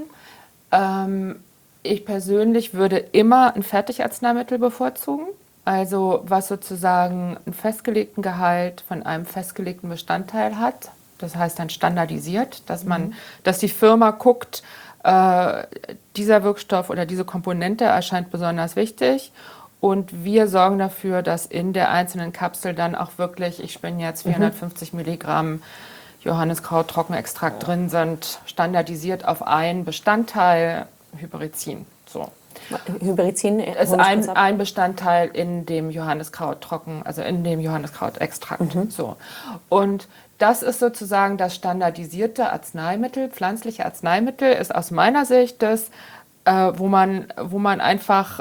Ich persönlich würde immer ein Fertigarzneimittel bevorzugen. Also was sozusagen einen festgelegten Gehalt von einem festgelegten Bestandteil hat. Das heißt dann standardisiert, dass die Firma guckt, dieser Wirkstoff oder diese Komponente erscheint besonders wichtig. Und wir sorgen dafür, dass in der einzelnen Kapsel dann auch wirklich, ich spinne jetzt 450 Milligramm Johanniskraut-Trockenextrakt drin sind, standardisiert auf einen Bestandteil, Hypericin. So. Hypericin ist ein Bestandteil in dem Johanniskraut-Trocken, also in dem Johanniskraut-Extrakt. So. Und das ist sozusagen das standardisierte Arzneimittel. Pflanzliche Arzneimittel ist aus meiner Sicht das, wo man einfach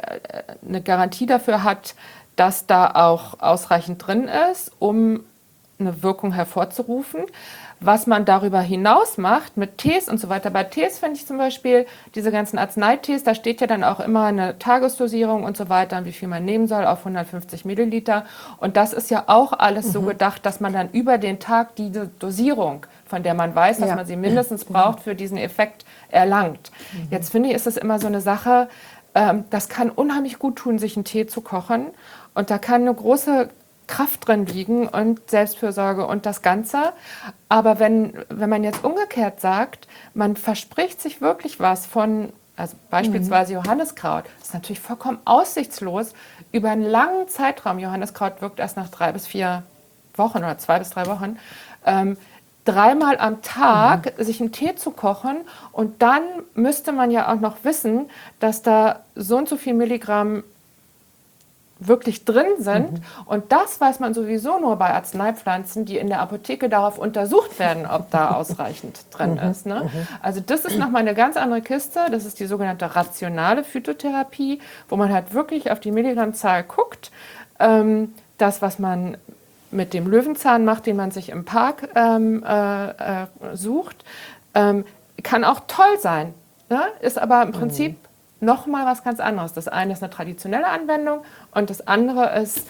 eine Garantie dafür hat, dass da auch ausreichend drin ist, um eine Wirkung hervorzurufen. Was man darüber hinaus macht mit Tees und so weiter. Bei Tees finde ich zum Beispiel diese ganzen Arzneitees, da steht ja dann auch immer eine Tagesdosierung und so weiter, wie viel man nehmen soll auf 150 Milliliter. Und das ist ja auch alles so gedacht, dass man dann über den Tag diese Dosierung, von der man weiß, dass man sie mindestens braucht, für diesen Effekt erlangt. Jetzt finde ich, ist es immer so eine Sache, das kann unheimlich gut tun, sich einen Tee zu kochen. Und da kann eine große Kraft drin liegen und Selbstfürsorge und das Ganze. Aber wenn man jetzt umgekehrt sagt, man verspricht sich wirklich was von, also beispielsweise Johanniskraut, das ist natürlich vollkommen aussichtslos über einen langen Zeitraum. Johanniskraut wirkt erst nach 3 bis 4 Wochen oder 2 bis 3 Wochen. 3-mal am Tag sich einen Tee zu kochen und dann müsste man ja auch noch wissen, dass da so und so viel Milligramm wirklich drin sind. Und das weiß man sowieso nur bei Arzneipflanzen, die in der Apotheke darauf untersucht werden, ob da ausreichend drin ist. Ne? Also das ist nochmal eine ganz andere Kiste. Das ist die sogenannte rationale Phytotherapie, wo man halt wirklich auf die Milligrammzahl guckt. Das, was man mit dem Löwenzahn macht, den man sich im Park sucht, kann auch toll sein. Ne? Ist aber im Prinzip nochmal was ganz anderes. Das eine ist eine traditionelle Anwendung und das andere ist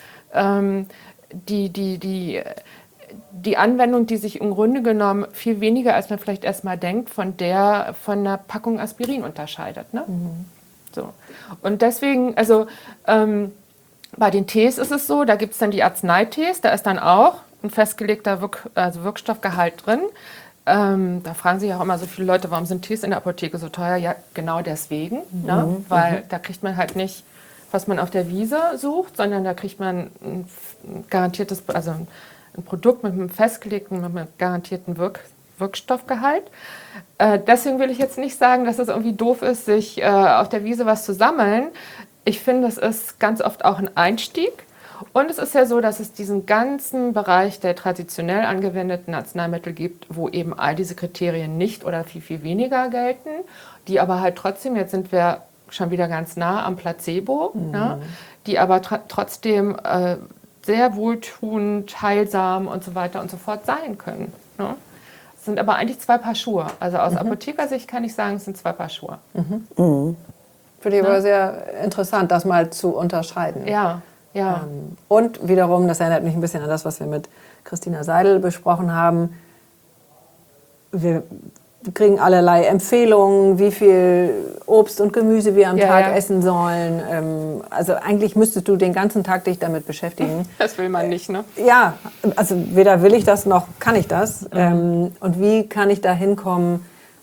die Anwendung, die sich im Grunde genommen viel weniger, als man vielleicht erstmal denkt, von einer Packung Aspirin unterscheidet. Ne? So. Und deswegen, also bei den Tees ist es so, da gibt es dann die Arzneitees, da ist dann auch ein festgelegter Wirkstoffgehalt drin. Da fragen sich auch immer so viele Leute, warum sind Tees in der Apotheke so teuer? Ja, genau deswegen, ne? Weil da kriegt man halt nicht, was man auf der Wiese sucht, sondern da kriegt man ein garantiertes, also ein Produkt mit einem festgelegten, mit einem garantierten Wirkstoffgehalt. Deswegen will ich jetzt nicht sagen, dass es irgendwie doof ist, sich auf der Wiese was zu sammeln. Ich finde, es ist ganz oft auch ein Einstieg. Und es ist ja so, dass es diesen ganzen Bereich der traditionell angewendeten Arzneimittel gibt, wo eben all diese Kriterien nicht oder viel, viel weniger gelten, die aber halt trotzdem, jetzt sind wir schon wieder ganz nah am Placebo, ne, die aber trotzdem sehr wohltuend, heilsam und so weiter und so fort sein können. Ne? Es sind aber eigentlich 2 Paar Schuhe. Also aus Apothekersicht kann ich sagen, es sind 2 Paar Schuhe. Finde ich aber sehr interessant, das mal zu unterscheiden. Ja. Ja. Und wiederum, das erinnert mich ein bisschen an das, was wir mit Christina Seidel besprochen haben. Wir kriegen allerlei Empfehlungen, wie viel Obst und Gemüse wir am Tag essen sollen. Also eigentlich müsstest du den ganzen Tag dich damit beschäftigen. Das will man nicht, ne? Ja, also weder will ich das noch kann ich das. Und wie kann ich da hinkommen,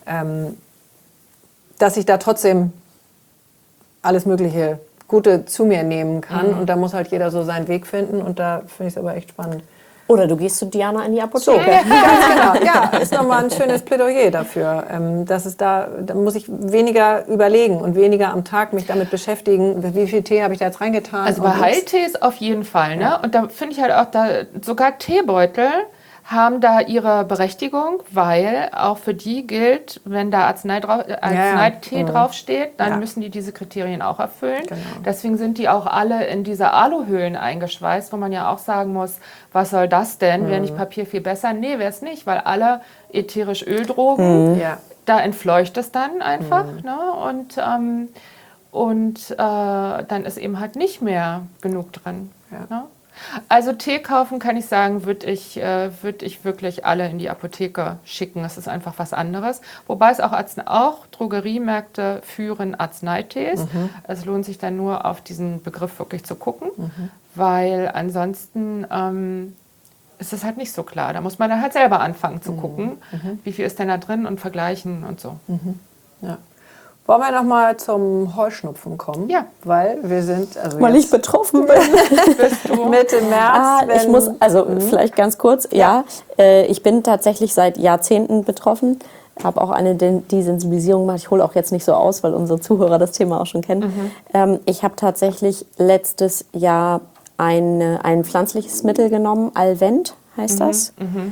dass ich da trotzdem alles Mögliche Gute zu mir nehmen kann. Und da muss halt jeder so seinen Weg finden. Und da finde ich es aber echt spannend. Oder du gehst zu Diana in die Apotheke. So, ganz genau. Ja, ist nochmal ein schönes Plädoyer dafür. Dass es da muss ich weniger überlegen und weniger am Tag mich damit beschäftigen, wie viel Tee habe ich da jetzt reingetan. Also bei Heiltees auf jeden Fall. Ne? Ja. Und da finde ich halt auch, sogar Teebeutel haben da ihre Berechtigung, weil auch für die gilt, wenn da Arzneitee draufsteht, dann müssen die diese Kriterien auch erfüllen. Genau. Deswegen sind die auch alle in diese Aluhüllen eingeschweißt, wo man ja auch sagen muss, was soll das denn? Wäre nicht Papier viel besser? Nee, wäre es nicht, weil alle ätherisch Öldrogen, da entfleucht es dann einfach. Ne? Und dann ist eben halt nicht mehr genug drin. Ja. Ne? Also Tee kaufen, kann ich sagen, würde ich wirklich alle in die Apotheke schicken. Das ist einfach was anderes. Wobei es auch Drogeriemärkte führen Arzneitees. Es lohnt sich dann nur auf diesen Begriff wirklich zu gucken, weil ansonsten ist es halt nicht so klar. Da muss man dann halt selber anfangen zu gucken, wie viel ist denn da drin und vergleichen und so. Ja. Wollen wir noch mal zum Heuschnupfen kommen? Ja. Weil wir sind... Also weil ich betroffen bin. Bist du? Mitte März. Ich muss, vielleicht ganz kurz, ich bin tatsächlich seit Jahrzehnten betroffen. Habe auch eine Desensibilisierung gemacht. Ich hole auch jetzt nicht so aus, weil unsere Zuhörer das Thema auch schon kennen. Ich habe tatsächlich letztes Jahr ein pflanzliches Mittel genommen, Alvent heißt das.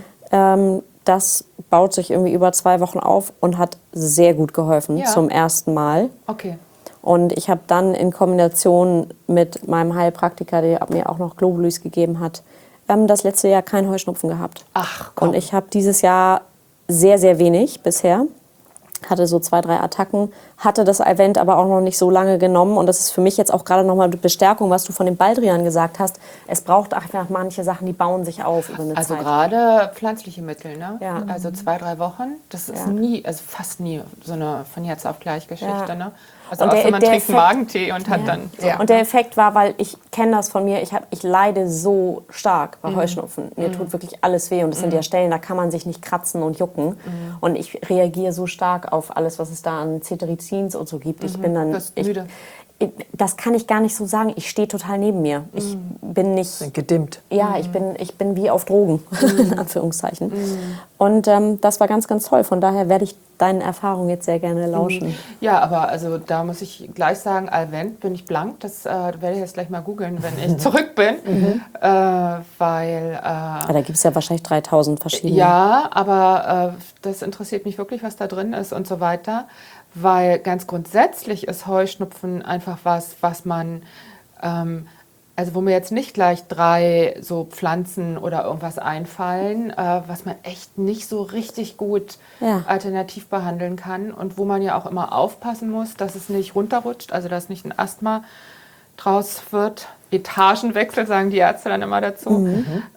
Das baut sich irgendwie über 2 Wochen auf und hat sehr gut geholfen zum ersten Mal. Okay. Und ich habe dann in Kombination mit meinem Heilpraktiker, der mir auch noch Globulus gegeben hat, das letzte Jahr keinen Heuschnupfen gehabt. Ach komm. Und ich habe dieses Jahr sehr, sehr wenig bisher. Hatte so 2, 3 Attacken, hatte das Event aber auch noch nicht so lange genommen. Und das ist für mich jetzt auch gerade nochmal eine Bestärkung, was du von dem Baldrian gesagt hast. Es braucht einfach manche Sachen, die bauen sich auf über eine Zeit. Also gerade pflanzliche Mittel, ne? Ja. Also 2, 3 Wochen, das ist nie, also fast nie so eine von jetzt auf gleich Geschichte, Ja. ne? Also Und außer man trinkt einen Effekt- Magentee und hat dann... So. Und der Effekt war, weil ich kenne das von mir, ich leide so stark bei Heuschnupfen. Mir tut wirklich alles weh und das sind ja Stellen, da kann man sich nicht kratzen und jucken. Und ich reagiere so stark auf alles, was es da an Cetirizins und so gibt. Ich bin dann... Du bist müde. Das kann ich gar nicht so sagen. Ich stehe total neben mir. Ich bin nicht... Gedimmt. Ja, ich bin wie auf Drogen, in Anführungszeichen. Und das war ganz, ganz toll. Von daher werde ich deinen Erfahrungen jetzt sehr gerne lauschen. Ja, aber also da muss ich gleich sagen, Advent bin ich blank. Das werde ich jetzt gleich mal googeln, wenn ich zurück bin. Weil... Aber da gibt es ja wahrscheinlich 3000 verschiedene. Ja, aber das interessiert mich wirklich, was da drin ist und so weiter. Weil ganz grundsätzlich ist Heuschnupfen einfach was man... Also wo mir jetzt nicht gleich 3 so Pflanzen oder irgendwas einfallen, was man echt nicht so richtig gut alternativ behandeln kann und wo man ja auch immer aufpassen muss, dass es nicht runterrutscht, also dass nicht ein Asthma draus wird. Etagenwechsel sagen die Ärzte dann immer dazu.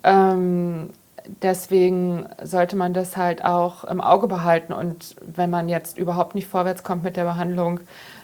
Deswegen sollte man das halt auch im Auge behalten und wenn man jetzt überhaupt nicht vorwärts kommt mit der Behandlung,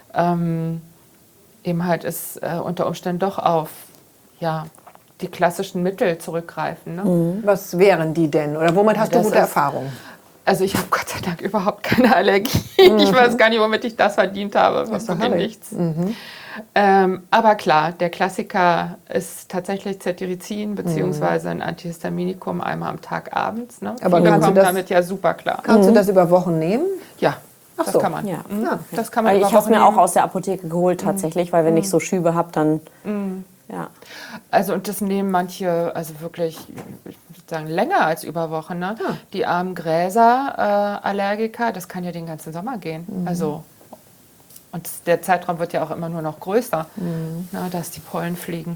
eben halt es unter Umständen doch auf die klassischen Mittel zurückgreifen. Ne? Was wären die denn? Oder womit hast du gute Erfahrungen? Also ich habe Gott sei Dank überhaupt keine Allergie. Ich weiß gar nicht, womit ich das verdient habe. Was nichts. Aber klar, der Klassiker ist tatsächlich Cetirizin beziehungsweise ein Antihistaminikum einmal am Tag abends. Ne? Aber Viele kannst du kommen das- damit ja super klar. Kannst du das über Wochen nehmen? Ja, Ach das so. kann man. Ja. Das kann man Ich über habe es Wochen mir auch nehmen. aus der Apotheke geholt tatsächlich, weil wenn ich so Schübe habe, dann... Ja. Also und das nehmen manche, also wirklich, ich würde sagen, länger als über Wochen. Ne? Die armen Gräser-Allergiker, das kann ja den ganzen Sommer gehen. Also und der Zeitraum wird ja auch immer nur noch größer, dass die Pollen fliegen.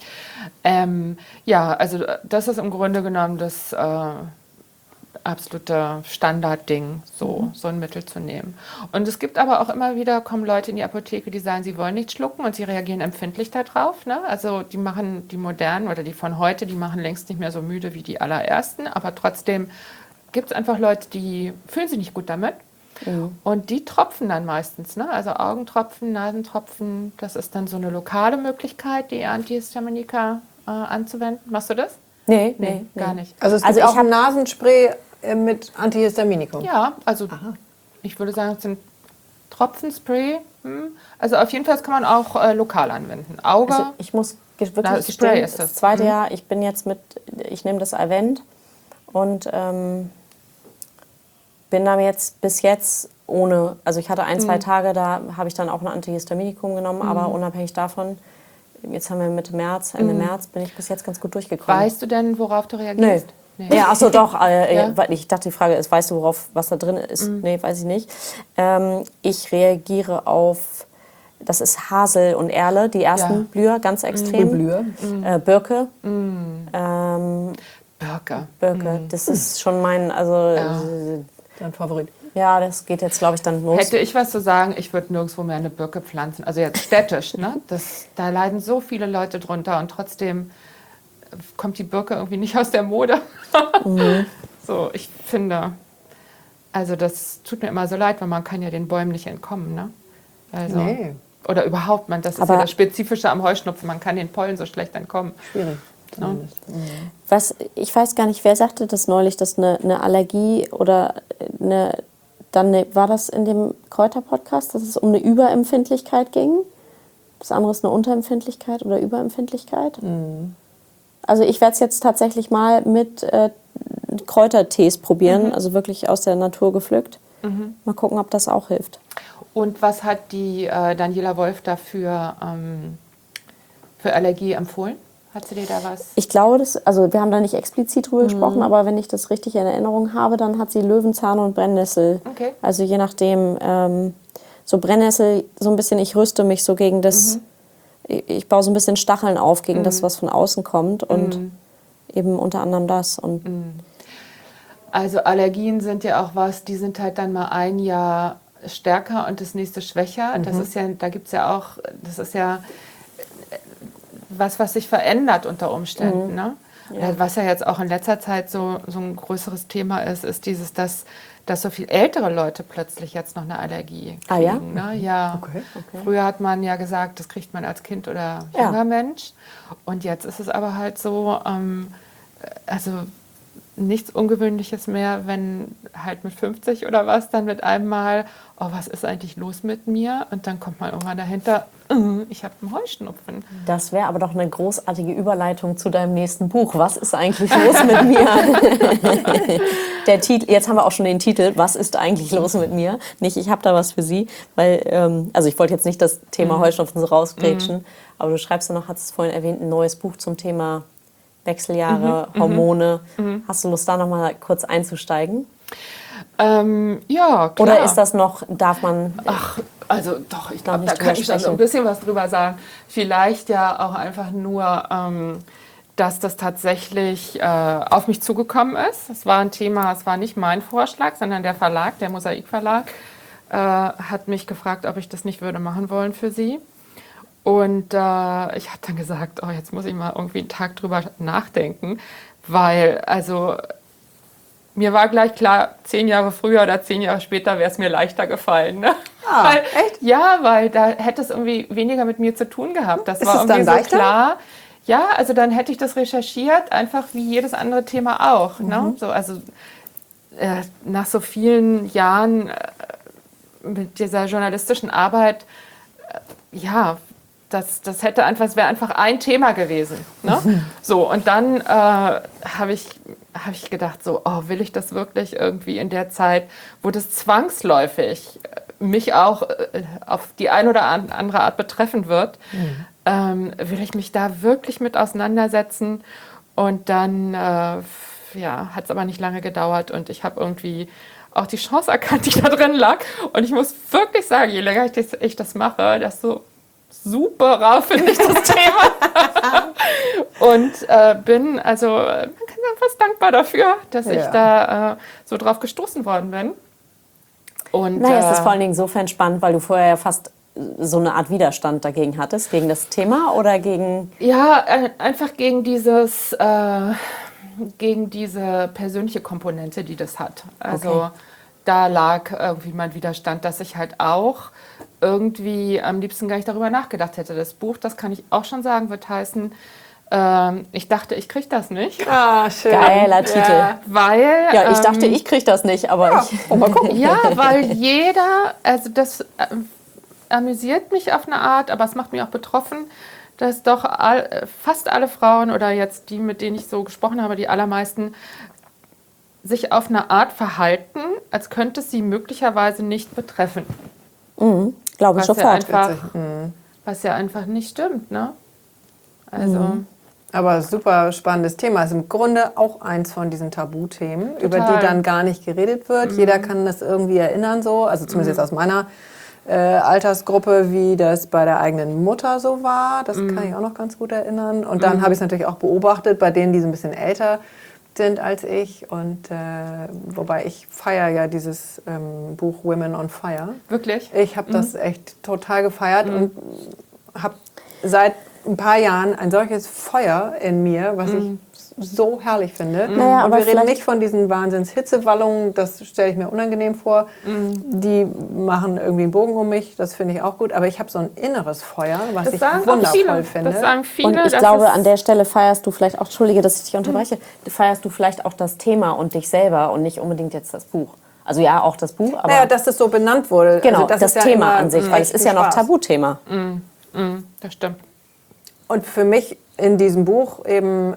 Ja, also das ist im Grunde genommen das absolute Standardding, so ein Mittel zu nehmen. Und es gibt aber auch immer wieder, kommen Leute in die Apotheke, die sagen, sie wollen nicht schlucken und sie reagieren empfindlich darauf. Ne? Also die modernen oder die von heute, die machen längst nicht mehr so müde wie die allerersten, aber trotzdem gibt es einfach Leute, die fühlen sich nicht gut damit. Und die tropfen dann meistens, ne? Also Augentropfen, Nasentropfen, das ist dann so eine lokale Möglichkeit, die Antihistaminika anzuwenden. Machst du das? Nee, Gar nicht. Also es gibt Also ich auch ein Nasenspray mit Antihistaminikum. Ja, also ich würde sagen, es sind Tropfenspray. Also auf jeden Fall das kann man auch lokal anwenden. Auge, Also ich muss wirklich Na, gestehen, Spray ist das das. zweite Jahr, ich nehme das Avent und bin da jetzt bis jetzt ohne, also ich hatte 1, 2 Tage, da habe ich dann auch ein Antihistaminikum genommen, aber unabhängig davon, jetzt haben wir Mitte März, Ende März, bin ich bis jetzt ganz gut durchgekommen. weißt du denn, worauf du reagierst? Nee. Ja, ach so, doch. Ja. Weil ich dachte, die Frage ist, weißt du, was da drin ist? Nee, weiß ich nicht. Ich reagiere auf, das ist Hasel und Erle, die ersten Blüher, ganz extrem. Blüher. Birke. Birke. Das ist schon mein, also Dein Favorit. ja, das geht jetzt, glaube ich, dann los. Hätte ich was zu sagen, ich würde nirgendwo mehr eine Birke pflanzen. Also jetzt städtisch, ne? Da leiden so viele Leute drunter und trotzdem kommt die Birke irgendwie nicht aus der Mode. So, ich finde, also das tut mir immer so leid, weil man kann ja den Bäumen nicht entkommen, ne? Also, Nee. Oder überhaupt, das ist Aber- ja das Spezifische am Heuschnupfen, man kann den Pollen so schlecht entkommen. Schwierig. Ich weiß gar nicht, wer sagte das neulich, dass eine Allergie oder war das in dem Kräuter-Podcast, dass es um eine Überempfindlichkeit ging? Das andere ist eine Unterempfindlichkeit oder Überempfindlichkeit? Also ich werde es jetzt tatsächlich mal mit Kräutertees probieren, also wirklich aus der Natur gepflückt. Mal gucken, ob das auch hilft. Und was hat die Daniela Wolf dafür für Allergie empfohlen? Hat sie dir da was? Ich glaube, wir haben da nicht explizit drüber gesprochen, aber wenn ich das richtig in Erinnerung habe, dann hat sie Löwenzahn und Brennnessel. Okay. Also je nachdem, so Brennnessel, so ein bisschen, ich rüste mich so gegen das, ich baue so ein bisschen Stacheln auf gegen das, was von außen kommt. Und eben unter anderem das. Und Also Allergien sind ja auch was, die sind halt dann mal ein Jahr stärker und das nächste schwächer. Das ist ja, da gibt es ja auch, das ist ja was sich verändert unter Umständen. Ne? Ja. Was ja jetzt auch in letzter Zeit so ein größeres Thema ist dieses, dass so viel ältere Leute plötzlich jetzt noch eine Allergie kriegen. Ah ja? Ne? Ja. Okay. Früher hat man ja gesagt, das kriegt man als Kind oder junger Mensch. Und jetzt ist es aber halt so, also nichts Ungewöhnliches mehr, wenn halt mit 50 oder was dann mit einem Mal, oh, was ist eigentlich los mit mir? Und dann kommt man irgendwann dahinter, ich habe einen Heuschnupfen. Das wäre aber doch eine großartige Überleitung zu deinem nächsten Buch. Was ist eigentlich los mit mir? Der Titel, jetzt haben wir auch schon den Titel, was ist eigentlich los mit mir? Nicht, ich habe da was für Sie, weil, also ich wollte jetzt nicht das Thema Heuschnupfen so rausgrätschen, aber du schreibst ja noch, hast es vorhin erwähnt, ein neues Buch zum Thema Wechseljahre, Hormone. Hast du Lust, da noch mal kurz einzusteigen? Ja, klar. Oder ist das noch, darf man... Ach, also doch, ich glaube, da kann ich dann so ein bisschen was drüber sagen. Vielleicht ja auch einfach nur, dass das tatsächlich auf mich zugekommen ist. Es war ein Thema, es war nicht mein Vorschlag, sondern der Verlag, der Mosaik Verlag, hat mich gefragt, ob ich das nicht würde machen wollen für sie. Und ich habe dann gesagt, oh, jetzt muss ich mal irgendwie einen Tag drüber nachdenken, weil, also, mir war gleich klar, 10 Jahre früher oder 10 Jahre später wäre es mir leichter gefallen. Ne? Ah, weil, echt? Ja, weil da hätte es irgendwie weniger mit mir zu tun gehabt. Das war irgendwie so klar. Ja, also dann hätte ich das recherchiert, einfach wie jedes andere Thema auch. Ne? So, also nach so vielen Jahren mit dieser journalistischen Arbeit, ja, das hätte einfach, es wäre einfach ein Thema gewesen. Ne? So, und dann habe ich gedacht, so, oh, will ich das wirklich irgendwie in der Zeit, wo das zwangsläufig mich auch auf die eine oder andere Art betreffen wird, will ich mich da wirklich mit auseinandersetzen? Und dann hat es aber nicht lange gedauert und ich habe irgendwie auch die Chance erkannt, die da drin lag. Und ich muss wirklich sagen, je länger ich das mache, desto superer finde ich das Thema. Und bin also fast dankbar dafür, dass ich da so drauf gestoßen worden bin. Und, naja, es ist vor allen Dingen insofern spannend, weil du vorher ja fast so eine Art Widerstand dagegen hattest, gegen das Thema oder gegen... Ja, einfach gegen diese persönliche Komponente, die das hat. Also da lag irgendwie mein Widerstand, dass ich halt auch irgendwie am liebsten gar nicht darüber nachgedacht hätte. Das Buch, das kann ich auch schon sagen, wird heißen, ich dachte, ich kriege das nicht. Ah, schön. Geiler Titel. Weil, ja, ich dachte, ich kriege das nicht, aber mal gucken. Ja, weil jeder, also das amüsiert mich auf eine Art, aber es macht mich auch betroffen, dass doch fast alle Frauen oder jetzt die, mit denen ich so gesprochen habe, die allermeisten, sich auf eine Art verhalten, als könnte es sie möglicherweise nicht betreffen. glaube ich sofort. Was ja einfach nicht stimmt, ne? Also... Aber super spannendes Thema. Ist im Grunde auch eins von diesen Tabuthemen, über die dann gar nicht geredet wird. Jeder kann das irgendwie erinnern so, also zumindest jetzt aus meiner Altersgruppe, wie das bei der eigenen Mutter so war. Das kann ich auch noch ganz gut erinnern. Und dann habe ich es natürlich auch beobachtet bei denen, die so ein bisschen älter sind als ich. Und wobei ich feiere ja dieses Buch Women on Fire. Wirklich? Ich habe das echt total gefeiert und habe seit ein paar Jahren ein solches Feuer in mir, was ich so herrlich finde. Naja, und aber wir reden nicht von diesen Wahnsinns-Hitzewallungen, das stelle ich mir unangenehm vor. Die machen irgendwie einen Bogen um mich, das finde ich auch gut. Aber ich habe so ein inneres Feuer, was ich wundervoll finde. Das sagen viele. Und ich glaube, an der Stelle feierst du vielleicht auch, entschuldige, dass ich dich unterbreche, feierst du vielleicht auch das Thema und dich selber und nicht unbedingt jetzt das Buch. Also ja, auch das Buch, aber... Naja, dass das so benannt wurde. Genau, also das ist Thema ja an sich, weil es ist ja noch Tabuthema. Das stimmt. Und für mich in diesem Buch eben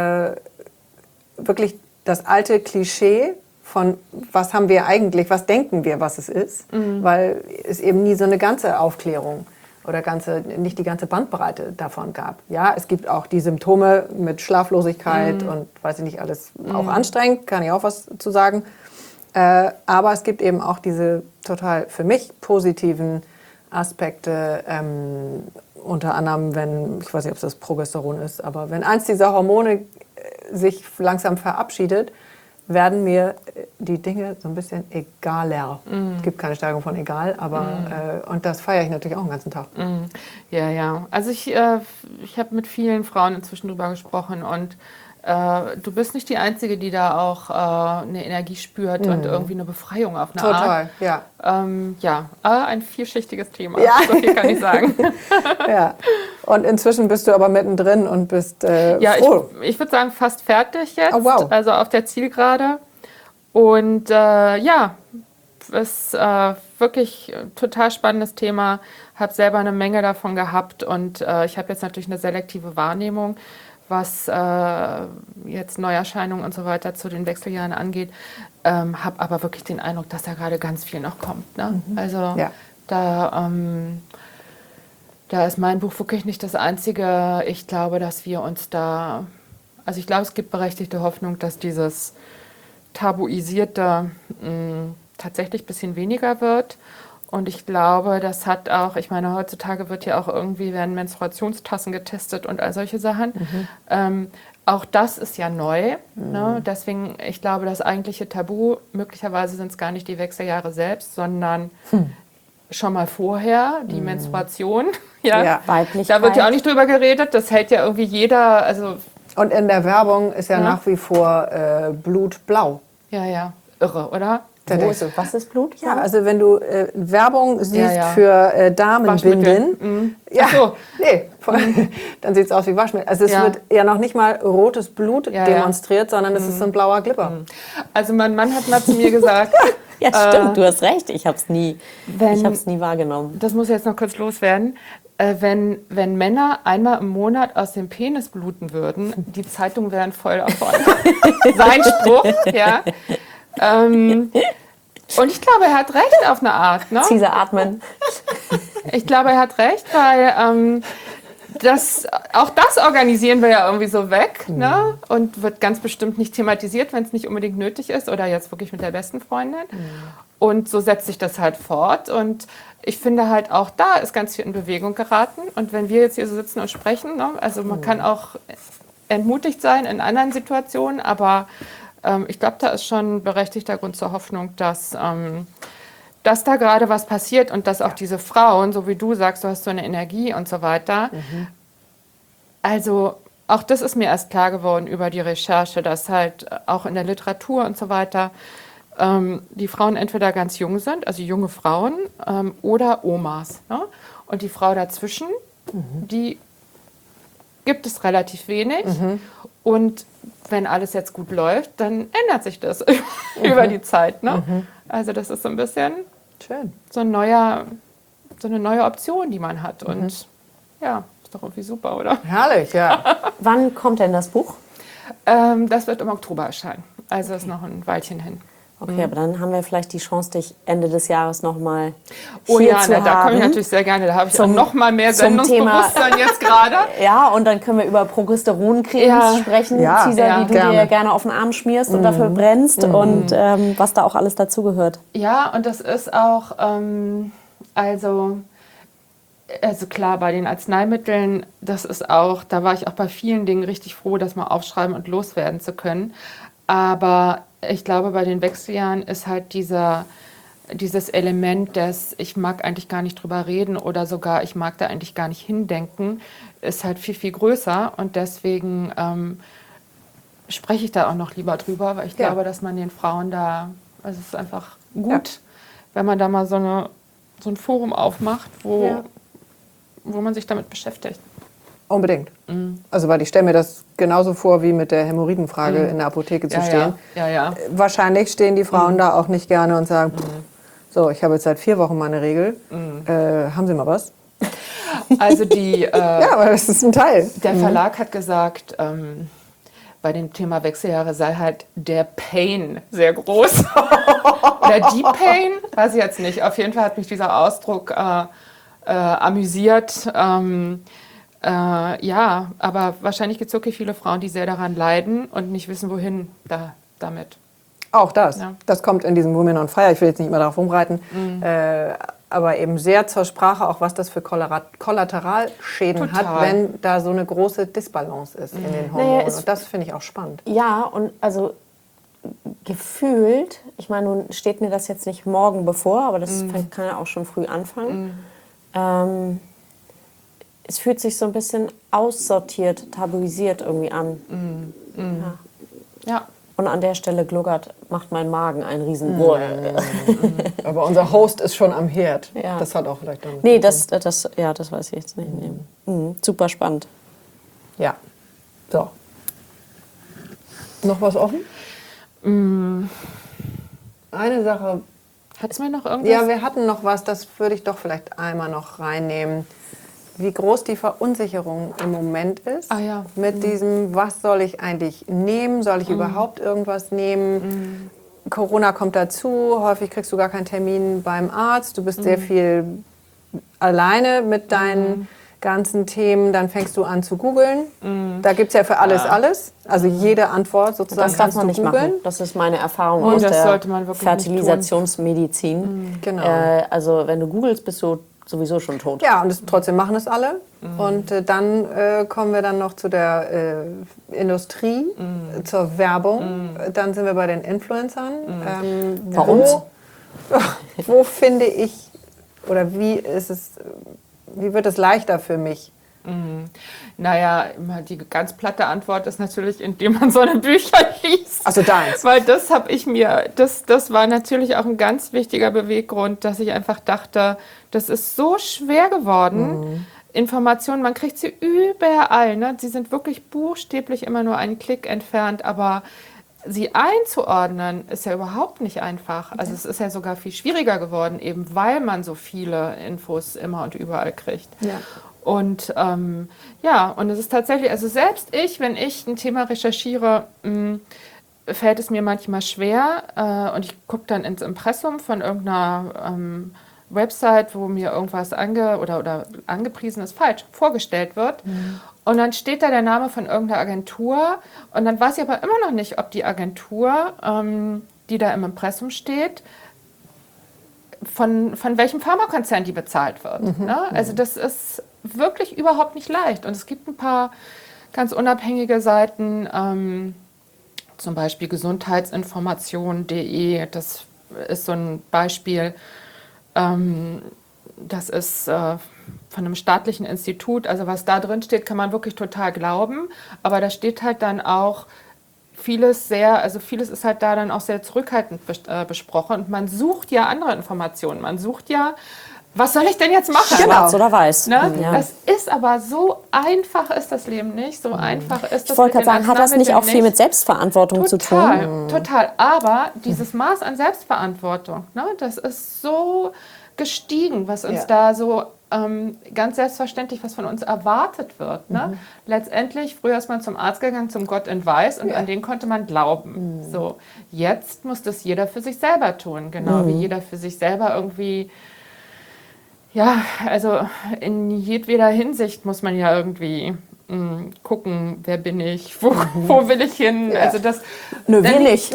wirklich das alte Klischee von was haben wir eigentlich, was denken wir, was es ist, weil es eben nie so eine ganze Aufklärung oder nicht die ganze Bandbreite davon gab. Ja, es gibt auch die Symptome mit Schlaflosigkeit und weiß ich nicht, alles auch anstrengend, kann ich auch was zu sagen. Aber es gibt eben auch diese total für mich positiven Aspekte, unter anderem, wenn, ich weiß nicht, ob es das Progesteron ist, aber wenn eins dieser Hormone sich langsam verabschiedet, werden mir die Dinge so ein bisschen egaler. Es gibt keine Steigerung von egal, aber und das feiere ich natürlich auch den ganzen Tag. Ja, ja. Also ich habe mit vielen Frauen inzwischen drüber gesprochen und du bist nicht die Einzige, die da auch eine Energie spürt und irgendwie eine Befreiung auf eine Art. Total, ja. Ja, ein vielschichtiges Thema, so viel kann ich sagen. Ja. Und inzwischen bist du aber mittendrin und bist froh. Ich würde sagen, fast fertig jetzt, also auf der Zielgerade. Und ist wirklich ein total spannendes Thema. Habe selber eine Menge davon gehabt und ich habe jetzt natürlich eine selektive Wahrnehmung, was jetzt Neuerscheinungen und so weiter zu den Wechseljahren angeht. Habe aber wirklich den Eindruck, dass da gerade ganz viel noch kommt. Ne? Also da ist mein Buch wirklich nicht das Einzige. Ich glaube, dass wir uns also ich glaube, es gibt berechtigte Hoffnung, dass dieses Tabuisierte tatsächlich ein bisschen weniger wird. Und ich glaube, das hat auch, ich meine, heutzutage werden Menstruationstassen getestet und all solche Sachen. Auch das ist ja neu. Ne? Deswegen, ich glaube, das eigentliche Tabu, möglicherweise sind es gar nicht die Wechseljahre selbst, sondern schon mal vorher, die Menstruation. Weiblichkeit. Da wird ja auch nicht drüber geredet, das hält ja irgendwie jeder. Also und in der Werbung ist ja nach wie vor Blut blau. Ja, irre, oder? Was ist Blut? Ja, also wenn du Werbung siehst für Damenbinden, dann sieht es aus wie Waschmittel. Also es wird ja noch nicht mal rotes Blut demonstriert, sondern es ist so ein blauer Glipper. Also mein Mann hat mal zu mir gesagt... Ja, stimmt, du hast recht, ich habe es nie wahrgenommen. Das muss jetzt noch kurz loswerden. Wenn Männer einmal im Monat aus dem Penis bluten würden, die Zeitungen wären voll davon. Sein Spruch, ja. Und ich glaube, er hat recht auf eine Art. Ne? Caesar atmen. Ich glaube, er hat recht, weil auch das organisieren wir ja irgendwie so weg. Ne? Und wird ganz bestimmt nicht thematisiert, wenn es nicht unbedingt nötig ist oder jetzt wirklich mit der besten Freundin. Und so setzt sich das halt fort. Und ich finde halt auch da ist ganz viel in Bewegung geraten. Und wenn wir jetzt hier so sitzen und sprechen, ne? Also man kann auch entmutigt sein in anderen Situationen, aber ich glaube, da ist schon berechtigter Grund zur Hoffnung, dass da gerade was passiert und dass auch diese Frauen, so wie du sagst, du hast so eine Energie und so weiter. Also auch das ist mir erst klar geworden über die Recherche, dass halt auch in der Literatur und so weiter die Frauen entweder ganz jung sind, also junge Frauen, oder Omas. Ne? Und die Frau dazwischen, die gibt es relativ wenig. Und wenn alles jetzt gut läuft, dann ändert sich das über die Zeit. Ne? Also das ist so ein bisschen schön. So eine neue Option, die man hat. Und ja, ist doch irgendwie super, oder? Herrlich, ja. Wann kommt denn das Buch? Das wird im Oktober erscheinen. Also ist noch ein Weilchen hin. Okay, aber dann haben wir vielleicht die Chance, dich Ende des Jahres nochmal da komme ich natürlich sehr gerne. Da habe ich auch noch mal mehr Sendungsbewusstsein jetzt gerade. Ja, und dann können wir über Progesteroncremes sprechen, Caesar, die du dir gerne auf den Arm schmierst und dafür brennst und was da auch alles dazugehört. Ja, und das ist auch, also klar, bei den Arzneimitteln, das ist auch, da war ich auch bei vielen Dingen richtig froh, das mal aufschreiben und loswerden zu können. Aber ich glaube, bei den Wechseljahren ist halt dieses Element des, ich mag eigentlich gar nicht drüber reden oder sogar ich mag da eigentlich gar nicht hindenken, ist halt viel, viel größer. Und deswegen spreche ich da auch noch lieber drüber, weil ich glaube, dass man den Frauen also es ist einfach gut, wenn man da mal so ein Forum aufmacht, wo man sich damit beschäftigt. Unbedingt. Also weil ich stelle mir das genauso vor, wie mit der Hämorrhoidenfrage in der Apotheke zu stehen. Ja. Wahrscheinlich stehen die Frauen da auch nicht gerne und sagen, so, ich habe jetzt seit 4 Wochen meine Regel. Haben Sie mal was? Also ja, aber das ist ein Teil. Der Verlag hat gesagt, bei dem Thema Wechseljahre sei halt der Pain sehr groß. Oder die Pain, weiß ich jetzt nicht. Auf jeden Fall hat mich dieser Ausdruck amüsiert. Ja, aber wahrscheinlich gibt es wirklich viele Frauen, die sehr daran leiden und nicht wissen, wohin damit. Auch das. Ja. Das kommt in diesem Women on Fire. Ich will jetzt nicht mehr darauf rumreiten. aber eben sehr zur Sprache, auch was das für Kollateralschäden hat, wenn da so eine große Disbalance ist in den Hormonen. Und das finde ich auch spannend. Ja, und also gefühlt, ich meine, nun steht mir das jetzt nicht morgen bevor, aber das kann ja auch schon früh anfangen. Es fühlt sich so ein bisschen aussortiert, tabuisiert irgendwie an. Ja. Und an der Stelle gluckert, macht mein Magen einen riesen Aber unser Host ist schon am Herd. Ja. Das hat auch vielleicht damit Nee, zu tun. das weiß ich jetzt nicht. Super spannend. Ja. So. Noch was offen? Eine Sache. Hat's mir noch irgendwas? Ja, wir hatten noch was, das würde ich doch vielleicht einmal noch reinnehmen. Wie groß die Verunsicherung im Moment ist. Mit diesem, was soll ich eigentlich nehmen? Soll ich überhaupt irgendwas nehmen? Corona kommt dazu, häufig kriegst du gar keinen Termin beim Arzt. Du bist sehr viel alleine mit deinen ganzen Themen. Dann fängst du an zu googeln. Da gibt es ja für alles alles. Also jede Antwort sozusagen Das darf man kannst nicht du googeln. machen. Das ist meine Erfahrung Und aus das der sollte man wirklich Fertilisationsmedizin. Genau. Also wenn du googelst, bist du sowieso schon tot. Ja, und trotzdem machen es alle. Und dann kommen wir dann noch zu der Industrie, zur Werbung. Dann sind wir bei den Influencern. Wo finde ich, oder wie wird es leichter für mich? Naja, die ganz platte Antwort ist natürlich, indem man so eine Bücher liest. Also deins. Weil das habe ich mir, das war natürlich auch ein ganz wichtiger Beweggrund, dass ich einfach dachte, das ist so schwer geworden. Informationen, man kriegt sie überall. Ne? Sie sind wirklich buchstäblich immer nur einen Klick entfernt, aber sie einzuordnen ist ja überhaupt nicht einfach. Also es ist ja sogar viel schwieriger geworden, eben weil man so viele Infos immer und überall kriegt. Ja. Und und es ist tatsächlich, also selbst wenn ich ein Thema recherchiere, fällt es mir manchmal schwer und ich gucke dann ins Impressum von irgendeiner Website, wo mir irgendwas oder angepriesen ist, falsch vorgestellt wird. Und dann steht da der Name von irgendeiner Agentur und dann weiß ich aber immer noch nicht, ob die Agentur, die da im Impressum steht, von welchem Pharmakonzern die bezahlt wird. Ne? Also das ist wirklich überhaupt nicht leicht. Und es gibt ein paar ganz unabhängige Seiten, zum Beispiel gesundheitsinformation.de, das ist so ein Beispiel. Das ist von einem staatlichen Institut, also was da drin steht, kann man wirklich total glauben, aber da steht halt dann auch vieles ist halt da dann auch sehr zurückhaltend besprochen und man sucht ja andere Informationen, man sucht ja, was soll ich denn jetzt machen? Schwarz oder weiß. Ne? Ja. Das ist aber so einfach ist das Leben nicht, so einfach ist das. Ich wollte gerade sagen, hat das nicht auch viel mit Selbstverantwortung zu tun? Total, aber dieses Maß an Selbstverantwortung, ne, das ist so gestiegen, was uns da so ganz selbstverständlich, was von uns erwartet wird. Ne? Letztendlich, früher ist man zum Arzt gegangen, zum Gott in Weiß und an den konnte man glauben. So, jetzt muss das jeder für sich selber tun, genau wie jeder für sich selber irgendwie, ja, also in jedweder Hinsicht muss man ja irgendwie gucken, wer bin ich, wo will ich hin? Ja. Also das. Nö, wir nicht.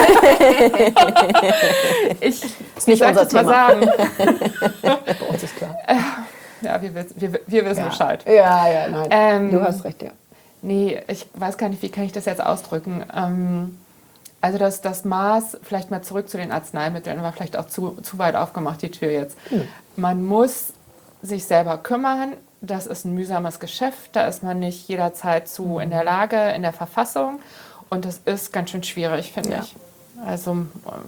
Ich ist nicht unser Thema. Mal sagen. Bei uns ist klar. Ja, wir wissen Bescheid. Ja, nein. Du hast recht, ja. Nee, ich weiß gar nicht, wie kann ich das jetzt ausdrücken? Also das Maß, vielleicht mal zurück zu den Arzneimitteln, war vielleicht auch zu weit aufgemacht, die Tür jetzt. Man muss sich selber kümmern. Das ist ein mühsames Geschäft, da ist man nicht jederzeit zu in der Lage, in der Verfassung. Und das ist ganz schön schwierig, finde ich. Also,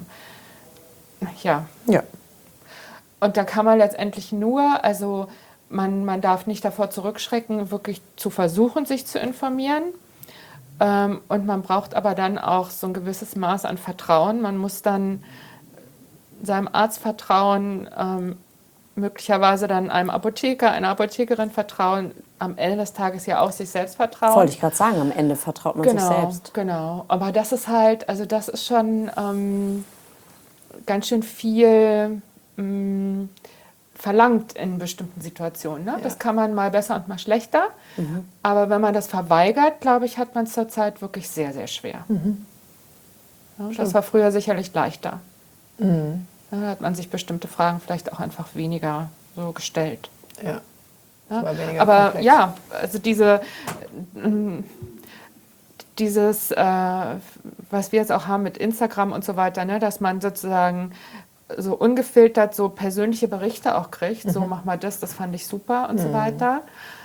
ja. Und da kann man letztendlich nur, also man darf nicht davor zurückschrecken, wirklich zu versuchen, sich zu informieren. Und man braucht aber dann auch so ein gewisses Maß an Vertrauen. Man muss dann seinem Arzt vertrauen, möglicherweise dann einem Apotheker, einer Apothekerin vertrauen, am Ende des Tages ja auch sich selbst vertrauen. Wollte ich gerade sagen, am Ende vertraut man sich selbst. Genau, aber das ist halt, also das ist schon ganz schön viel verlangt in bestimmten Situationen. Ne? Ja. Das kann man mal besser und mal schlechter, aber wenn man das verweigert, glaube ich, hat man es zurzeit wirklich sehr, sehr schwer. Ja, das war früher sicherlich leichter. Da hat man sich bestimmte Fragen vielleicht auch einfach weniger so gestellt. Ja. Ja? Aber komplex. Ja, also dieses, was wir jetzt auch haben mit Instagram und so weiter, ne, dass man sozusagen so ungefiltert so persönliche Berichte auch kriegt, so mach mal das fand ich super und so weiter.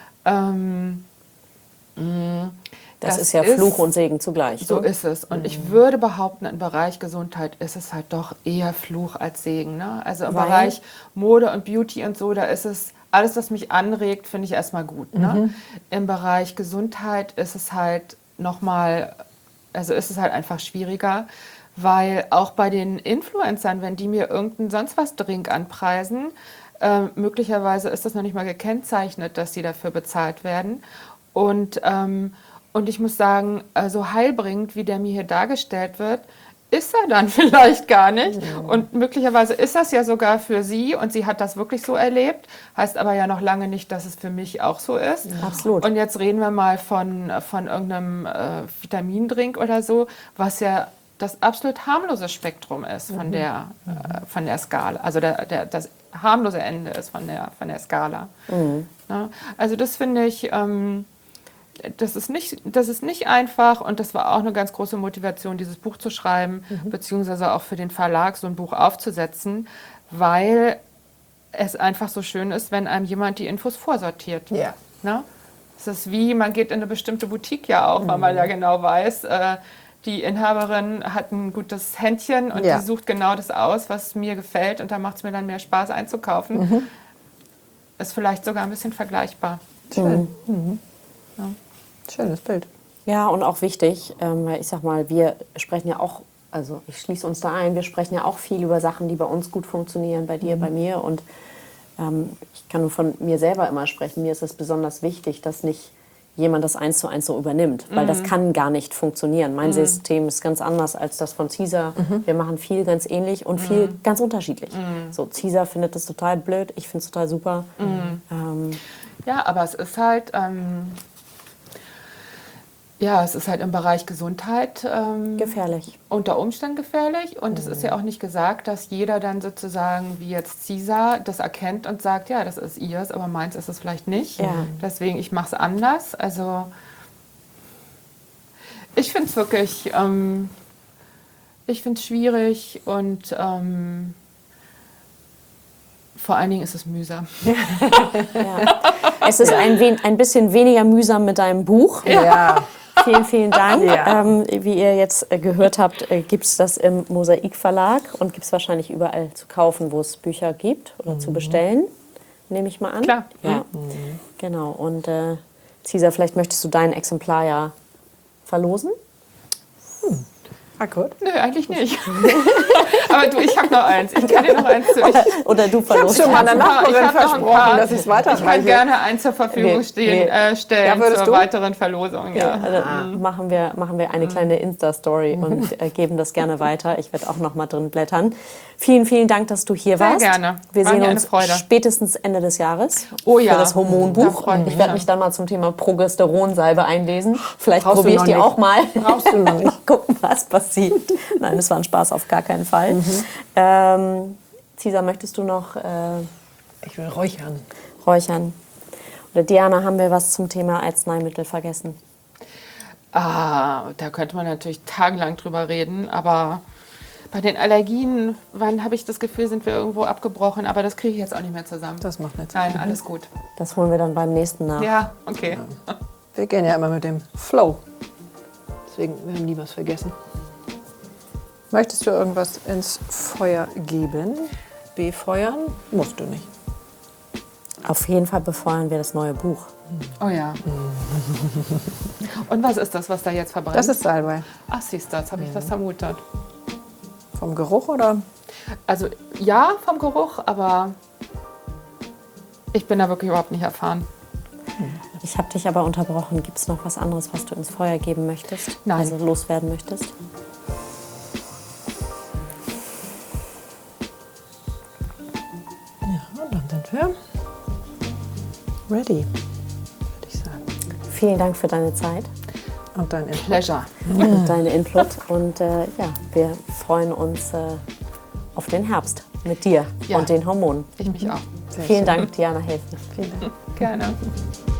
Das ist ja Fluch und Segen zugleich. So ist es. Und ich würde behaupten, im Bereich Gesundheit ist es halt doch eher Fluch als Segen. Ne? Also im Bereich Mode und Beauty und so, da ist es, alles, was mich anregt, finde ich erstmal gut. Ne? Im Bereich Gesundheit ist es halt nochmal, also ist es halt einfach schwieriger, weil auch bei den Influencern, wenn die mir irgendeinen sonst was Drink anpreisen, möglicherweise ist das noch nicht mal gekennzeichnet, dass sie dafür bezahlt werden. Und ich muss sagen, so heilbringend, wie der mir hier dargestellt wird, ist er dann vielleicht gar nicht. Und möglicherweise ist das ja sogar für sie und sie hat das wirklich so erlebt. Heißt aber ja noch lange nicht, dass es für mich auch so ist. Absolut. Und jetzt reden wir mal von irgendeinem Vitamindrink oder so, was ja das absolut harmlose Spektrum ist von der Skala. Also das harmlose Ende ist von der Skala. Ja, also das finde ich... Das ist nicht einfach und das war auch eine ganz große Motivation, dieses Buch zu schreiben, beziehungsweise auch für den Verlag so ein Buch aufzusetzen, weil es einfach so schön ist, wenn einem jemand die Infos vorsortiert. Ja. Ne? Es ist wie, man geht in eine bestimmte Boutique ja auch, weil man ja genau weiß, die Inhaberin hat ein gutes Händchen und die sucht genau das aus, was mir gefällt und da macht es mir dann mehr Spaß einzukaufen. Ist vielleicht sogar ein bisschen vergleichbar. Schön. Ja. Schönes Bild. Ja, und auch wichtig, weil ich sag mal, wir sprechen ja auch, also ich schließe uns da ein, wir sprechen ja auch viel über Sachen, die bei uns gut funktionieren, bei dir, bei mir. Und ich kann nur von mir selber immer sprechen. Mir ist es besonders wichtig, dass nicht jemand das 1:1 so übernimmt, weil das kann gar nicht funktionieren. Mein System ist ganz anders als das von Cesar. Wir machen viel ganz ähnlich und viel ganz unterschiedlich. So, Cesar findet das total blöd, ich finde es total super. Ja, aber es ist halt... es ist halt im Bereich Gesundheit gefährlich. Unter Umständen gefährlich. Und es ist ja auch nicht gesagt, dass jeder dann sozusagen, wie jetzt Cesar, das erkennt und sagt, ja, das ist ihrs, aber meins ist es vielleicht nicht. Ja. Deswegen, ich mache es anders. Also ich finde es wirklich, ich finde es schwierig und vor allen Dingen ist es mühsam. Ja. Es ist ein bisschen weniger mühsam mit deinem Buch. Ja. Vielen, vielen Dank. Ja. Wie ihr jetzt gehört habt, gibt es das im Mosaik Verlag und gibt es wahrscheinlich überall zu kaufen, wo es Bücher gibt oder zu bestellen, nehme ich mal an. Klar. Ja. Genau. Und Cesar, vielleicht möchtest du dein Exemplar ja verlosen? Gut. Nö, eigentlich nicht. Aber du, ich habe noch eins. Ich kann dir noch eins zu. Oder du Ich habe verlost. schon meiner Nachbarin Ich hab noch ein versprochen, paar. dass ich es weiterreiche. Ich kann gerne eins zur Verfügung stellen Ja, würdest zur du? weiteren Verlosung. Ja. Also machen wir eine kleine Insta-Story und geben das gerne weiter. Ich werde auch noch mal drin blättern. Vielen, vielen Dank, dass du hier warst. Sehr gerne. Wir War sehen mir eine uns Freude. spätestens Ende des Jahres Oh ja. für das Hormonbuch. Da freue ich mich, Ich werde ja. mich dann mal zum Thema Progesteronsalbe einlesen. Vielleicht Brauchst du probiere ich noch die nicht. auch mal. Brauchst du noch nicht. Mal gucken, was passiert. Nein, das war ein Spaß, auf gar keinen Fall. Cesar, möchtest du noch Ich will räuchern. räuchern? Oder Diana, haben wir was zum Thema Arzneimittel vergessen? Da könnte man natürlich tagelang drüber reden, aber bei den Allergien, wann habe ich das Gefühl, sind wir irgendwo abgebrochen, aber das kriege ich jetzt auch nicht mehr zusammen. Das macht nichts. Nein, alles gut. Das holen wir dann beim nächsten nach. Ja, okay. Wir gehen ja immer mit dem Flow. Deswegen, wir haben nie was vergessen. Möchtest du irgendwas ins Feuer geben? Befeuern? Musst du nicht. Auf jeden Fall befeuern wir das neue Buch. Oh ja. Und was ist das, was da jetzt verbrennt? Das ist Salbei. Ach, siehst du, jetzt habe ich das vermutet. Vom Geruch oder? Also ja, vom Geruch, aber ich bin da wirklich überhaupt nicht erfahren. Ich habe dich aber unterbrochen. Gibt es noch was anderes, was du ins Feuer geben möchtest? Nein. Also loswerden möchtest? Ja, dann sind wir ready, würde ich sagen. Vielen Dank für deine Zeit Und dein Input. Pleasure. und deine Input. Und ja, wir freuen uns auf den Herbst. mit dir und den Hormonen. Ich mich auch. Vielen Dank, Diana Helfen. Vielen Dank. Gerne.